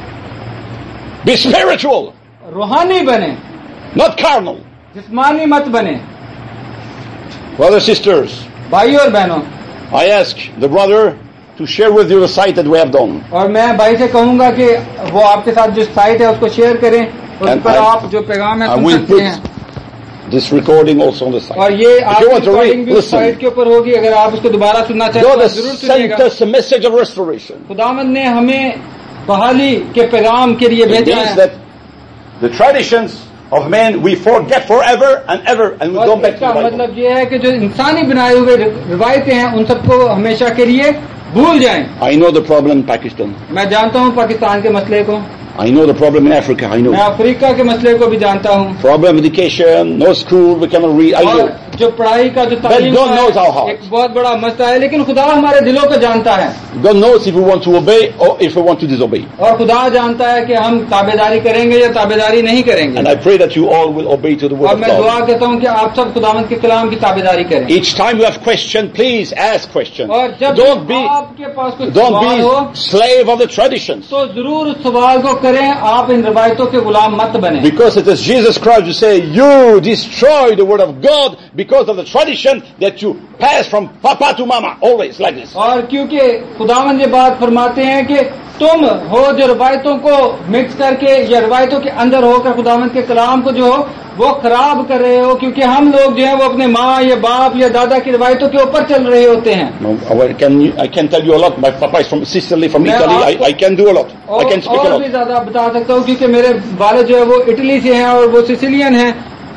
Be spiritual, रूहानी बने, not carnal. जिस्मानी मत बने। Brothers, sisters, भाइयों और बहनों, I ask the brother to share with you the site that we have done. और मैं भाई से कहूंगा कि वो आपके साथ जो साइट है उसको शेयर करें, उस And पर I- आप जो पैगाम है I सुन will सकते put हैं। this recording also on the site. और ये If you want to recording read, भी साइट listen. के ऊपर होगी, अगर आप उसको दोबारा सुनना चाहें God तो has जरूर sent सुनिएगा। us a message of restoration. खुदावंद ने हमें बहाली के पैगाम के लिए It भेजा means है। that the traditions of men we forget forever and ever and we go और back to इसका the Bible. मतलब ये है कि जो इंसानी बनाए हुए रिवायतें हैं उन सबको हमेशा के लिए भूल जाएं। I know the problem in Pakistan. मैं जानता हूँ पाकिस्तान के मसले को, I know the problem in Africa. I know. मैं अफ्रीका के मसले को भी जानता हूँ। Problem of education, no school, we cannot read. I know. और जो पढ़ाई का जो तालीम God का knows our heart. एक बहुत बड़ा मसला है, लेकिन खुदा हमारे दिलों को जानता है God knows if we want to obey or if we want to disobey. और खुदा जानता है कि हम ताबेदारी करेंगे या ताबेदारी नहीं करेंगे। And I pray that you all will obey to the word और of मैं दुआ God. करता हूँ कि आप सब खुदावंद के कलाम की ताबेदारी करें। Each time you have question, please ask question. और जब Don't be, आपके पास कोई don't सवाल हो be slave of the traditions. तो जरूर उस सवाल को करें, आप इन रवायतों के गुलाम मत बने। Because it is Jesus Christ who say, you destroy the word of God because of the tradition that you pass from papa to mama, always like this. और क्योंकि खुदावंद ये बात फरमाते हैं कि तुम हो जो रवायतों को मिक्स करके या रवायतों के अंदर होकर खुदावंद के कलाम को जो हो वो खराब कर रहे हो, क्योंकि हम लोग जो है वो अपने माँ या बाप या दादा की रवायतों के ऊपर चल रहे होते हैं। No, I can, I can tell you a lot. My papa is from Sicily, from Italy. I, I can do a lot. I और, can speak a और lot. भी ज्यादा बता सकता हूँ क्योंकि मेरे वाले जो है वो इटली से हैं और वो सिसिलियन हैं,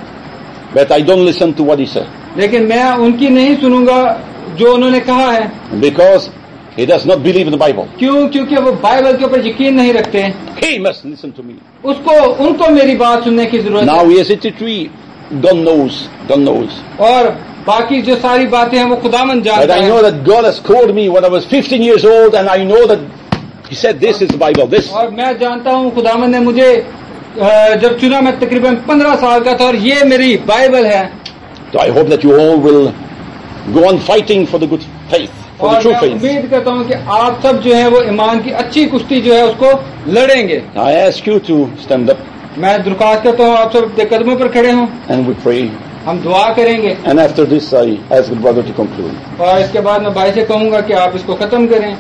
But I don't listen to what he said. लेकिन मैं उनकी नहीं सुनूंगा जो उन्होंने कहा है। Because he does not believe in the Bible. क्यों? क्योंकि वो बाइबल के ऊपर यकीन नहीं रखते हैं। He must listen to me. उसको उनको मेरी बात सुनने की जरूरत Now है। he is eighty-three. God knows. God knows. और बाकी जो सारी बातें हैं वो खुदावंद But जानता I know है। that God has called me when I was fifteen years old, and I know that he said this is the Bible. This. और मैं जानता हूँ खुदावंद ने मुझे अ, जब चुना मैं तकरीबन पंद्रह साल का था और ये मेरी बाइबल है। So I hope that you all will go on fighting for the good faith, for the और true मैं faith. उम्मीद करता हूँ कि आप सब जो है वो ईमान की अच्छी कुश्ती जो है उसको लड़ेंगे। I ask you to stand up मैं दरख्वास्त करता हूँ आप सब अपने कदमों पर खड़े हों, and we pray. हम दुआ करेंगे। And after this, I ask the brother to conclude. और इसके बाद मैं भाई से कहूंगा कि आप इसको खत्म करें।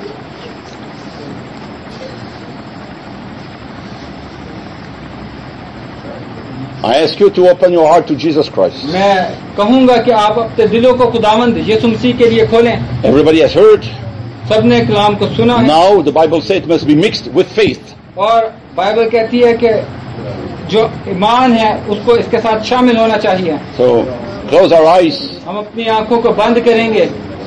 I ask you to open your heart to Jesus Christ. मैं कहूंगा कि आप अपने दिलों को खुदावंद यीशु मसीह के लिए खोलें। Everybody has heard. सबने कलाम को सुना है Now the Bible says it must be mixed with faith. और बाइबल कहती है कि जो ईमान है उसको इसके साथ शामिल होना चाहिए। So close our eyes हम अपनी आंखों को बंद करेंगे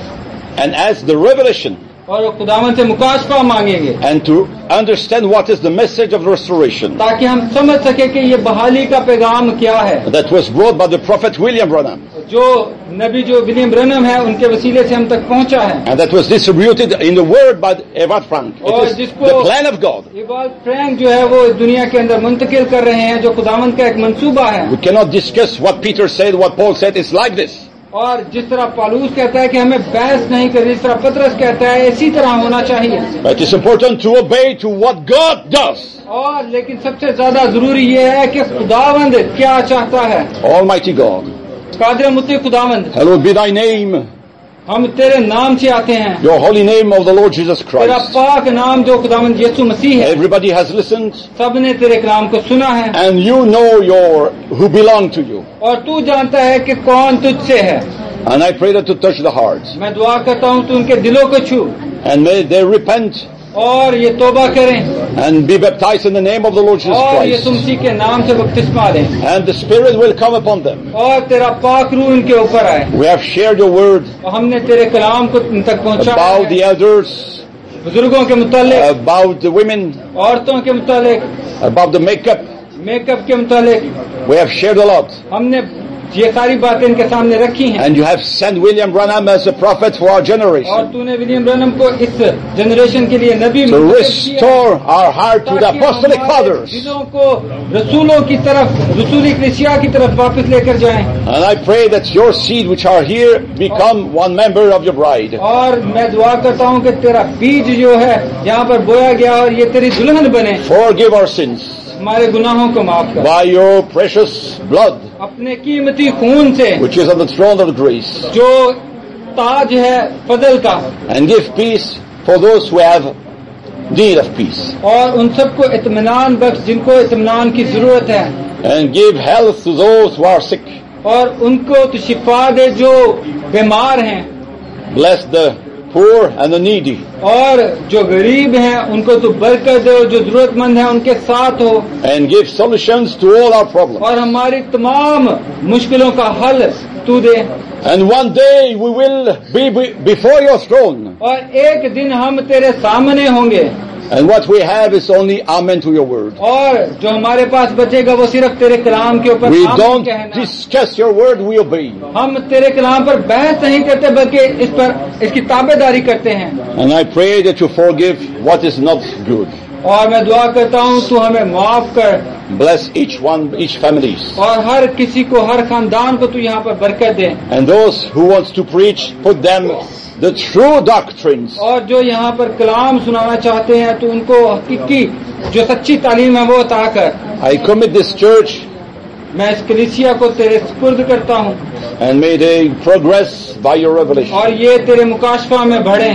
and ask the revelation और खुदावंद से मुकाशफा मांगेंगे and to understand what is the message of restoration ताकि हम समझ सके कि ये बहाली का पैगाम क्या है that was brought by the prophet William Branham जो नबी जो विलियम ब्रनम है उनके वसीले से हम तक पहुंचा है and that was distributed in the word by Evad Frank. It और is जिसको the plan of God. Ewald Frank जो है वो दुनिया के अंदर मुंतकिल कर रहे हैं, जो खुदावंद का एक मंसूबा है। We cannot discuss what Peter said, what Paul said. It's like this. और जिस तरह पालूस कहता है कि हमें बहस नहीं करनी, जिस तरह पतरस कहता है इसी तरह होना चाहिए। But it's important to obey to what God does. और लेकिन सबसे ज्यादा जरूरी ये है कि खुदावंद क्या चाहता है। Almighty God, कादिर मुत्ती खुदावंद, hallowed be thy name, हम तेरे नाम से आते हैं, your holy name of the Lord Jesus तेरा Christ. पाक नाम जो खुदावंद यीशु मसीह है। Everybody has listened सबने तेरे कलाम को सुना है and you know your who belong to you. और तू जानता है कि कौन तुझसे है। And I pray that to touch the hearts मैं दुआ करता हूँ तू उनके दिलों को छू and may they repent और ये तौबा करें and be baptized in the name of the Lord Jesus और यीशु Christ. मसीह के नाम से बपतिस्मा लें And the Spirit will come upon them. और तेरा पाक रूह उनके ऊपर आए। We have shared your word और हमने तेरे कलाम को उन तक पहुँचाया about the है, elders, बुजुर्गों के मुतालिक, about the women, औरतों के मुतालिक, about the makeup. मेकअप के मुतालिक। We have shared a lot. हमने ये सारी बातें इनके सामने रखी हैं And you have sent William Branham as a prophet for our और generation तूने विलियम ब्रनम को इस जनरेशन के लिए नबी to मुकर्रर किया restore our heart to the ताकि apostolic हमारे fathers. दिलों को रसूलों की तरफ, रसूली कलीसिया की तरफ वापस लेकर जाएं। And I pray that your seed which are here become one member of your bride. और मैं दुआ करता हूँ कि तेरा बीज जो है यहाँ पर बोया गया और ये तेरी दुल्हन बने। Forgive our sins हमारे गुनाहों को माफ कर by your precious blood अपने कीमती खून से which is on the throne of grace. जो ताज है फजल का, And give peace for those who have need of peace. और उन सबको इत्मीनान बख्श जिनको इत्मीनान की जरूरत है, And give health to those who are sick. और उनको तो शिफा दे जो बीमार हैं। Bless the poor and the needy. और जो गरीब हैं उनको तो बरकत दे, और जो जरूरतमंद हैं उनके साथ हो। And give solutions to all our problems. और हमारी तमाम मुश्किलों का हल तू दे। And one day we will be before your throne. और एक दिन हम तेरे सामने होंगे। And what we have is only amen to your word. और जो हमारे पास बचेगा वो सिर्फ तेरे कलाम के ऊपर We आमीन don't कहना। discuss your word, we obey. हम तेरे कलाम पर बहस नहीं करते बल्कि इस पर इसकी ताबेदारी करते हैं। And I pray that you forgive what is not good. और मैं दुआ करता हूँ तू हमें माफ कर। Bless each one, each families. और हर किसी को, हर खानदान को तू यहाँ पर बरकत दे। And those who wants to preach, put them the true doctrines. और जो यहाँ पर कलाम सुनाना चाहते हैं तो उनको हकीकी जो सच्ची तालीम है वो अता कर। I commit this church मैं इस कलीसिया को तेरे सुपुर्द करता हूँ। and may they progress by your revelation. और ये तेरे मुकाशफा में बढ़े।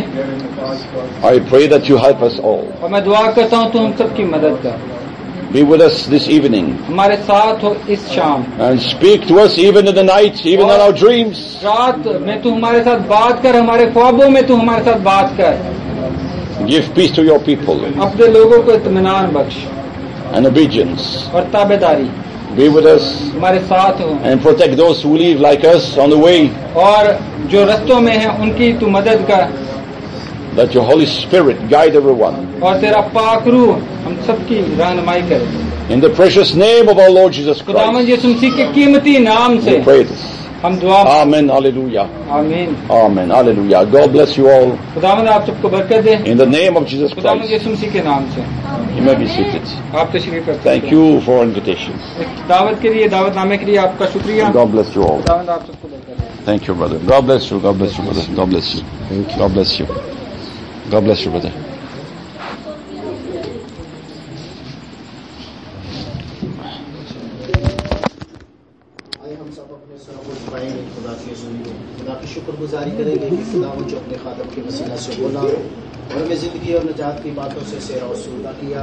I pray that you help us all. और मैं दुआ करता हूँ तू हम सबकी मदद कर। Be with us this evening हमारे साथ हो इस शाम। and speak to us even in the night, even in our dreams. रात में तू हमारे साथ बात कर, हमारे ख्वाबों में तू हमारे साथ बात कर। Give peace to your people अपने लोगों को इत्मीनान बख्श and obedience. और ताबेदारी। Be with us हमारे साथ हो and protect those who live like us on the way. और जो रस्तों में हैं उनकी तू मदद कर। Let your Holy Spirit guide everyone. और तेरा पाक रूह हम सबकी रहनुमाई करे। In the precious name of our Lord Jesus खुदावंद Christ, यीशु मसीह के कीमती नाम से we pray this. हम दुआ। Amen. Hallelujah. आमीन। Amen. Hallelujah. God bless you all. खुदावंद आप सबको बरकत दे। In the name of Jesus खुदावंद Christ. यीशु मसीह के नाम से You may be seated. आप तशरीफ करते Thank you for invitation. इस दावत के लिए, दावतनामे के लिए आपका शुक्रिया। God bless you all. खुदावंद आप सबको बरकत दे। Thank you, brother. God bless you. God bless you, brother. God bless you. Thank you. God bless you. God bless you, brother. आइए हम सब अपने सरों को झुकाएंगे, खुदा की सुनिए, खुदा की शुक्रगुजारी करेंगे कि खुदा जो अपने खादम के वसीला से बोला और हमें जिंदगी और निजात की बातों से सेरा और सूदा किया।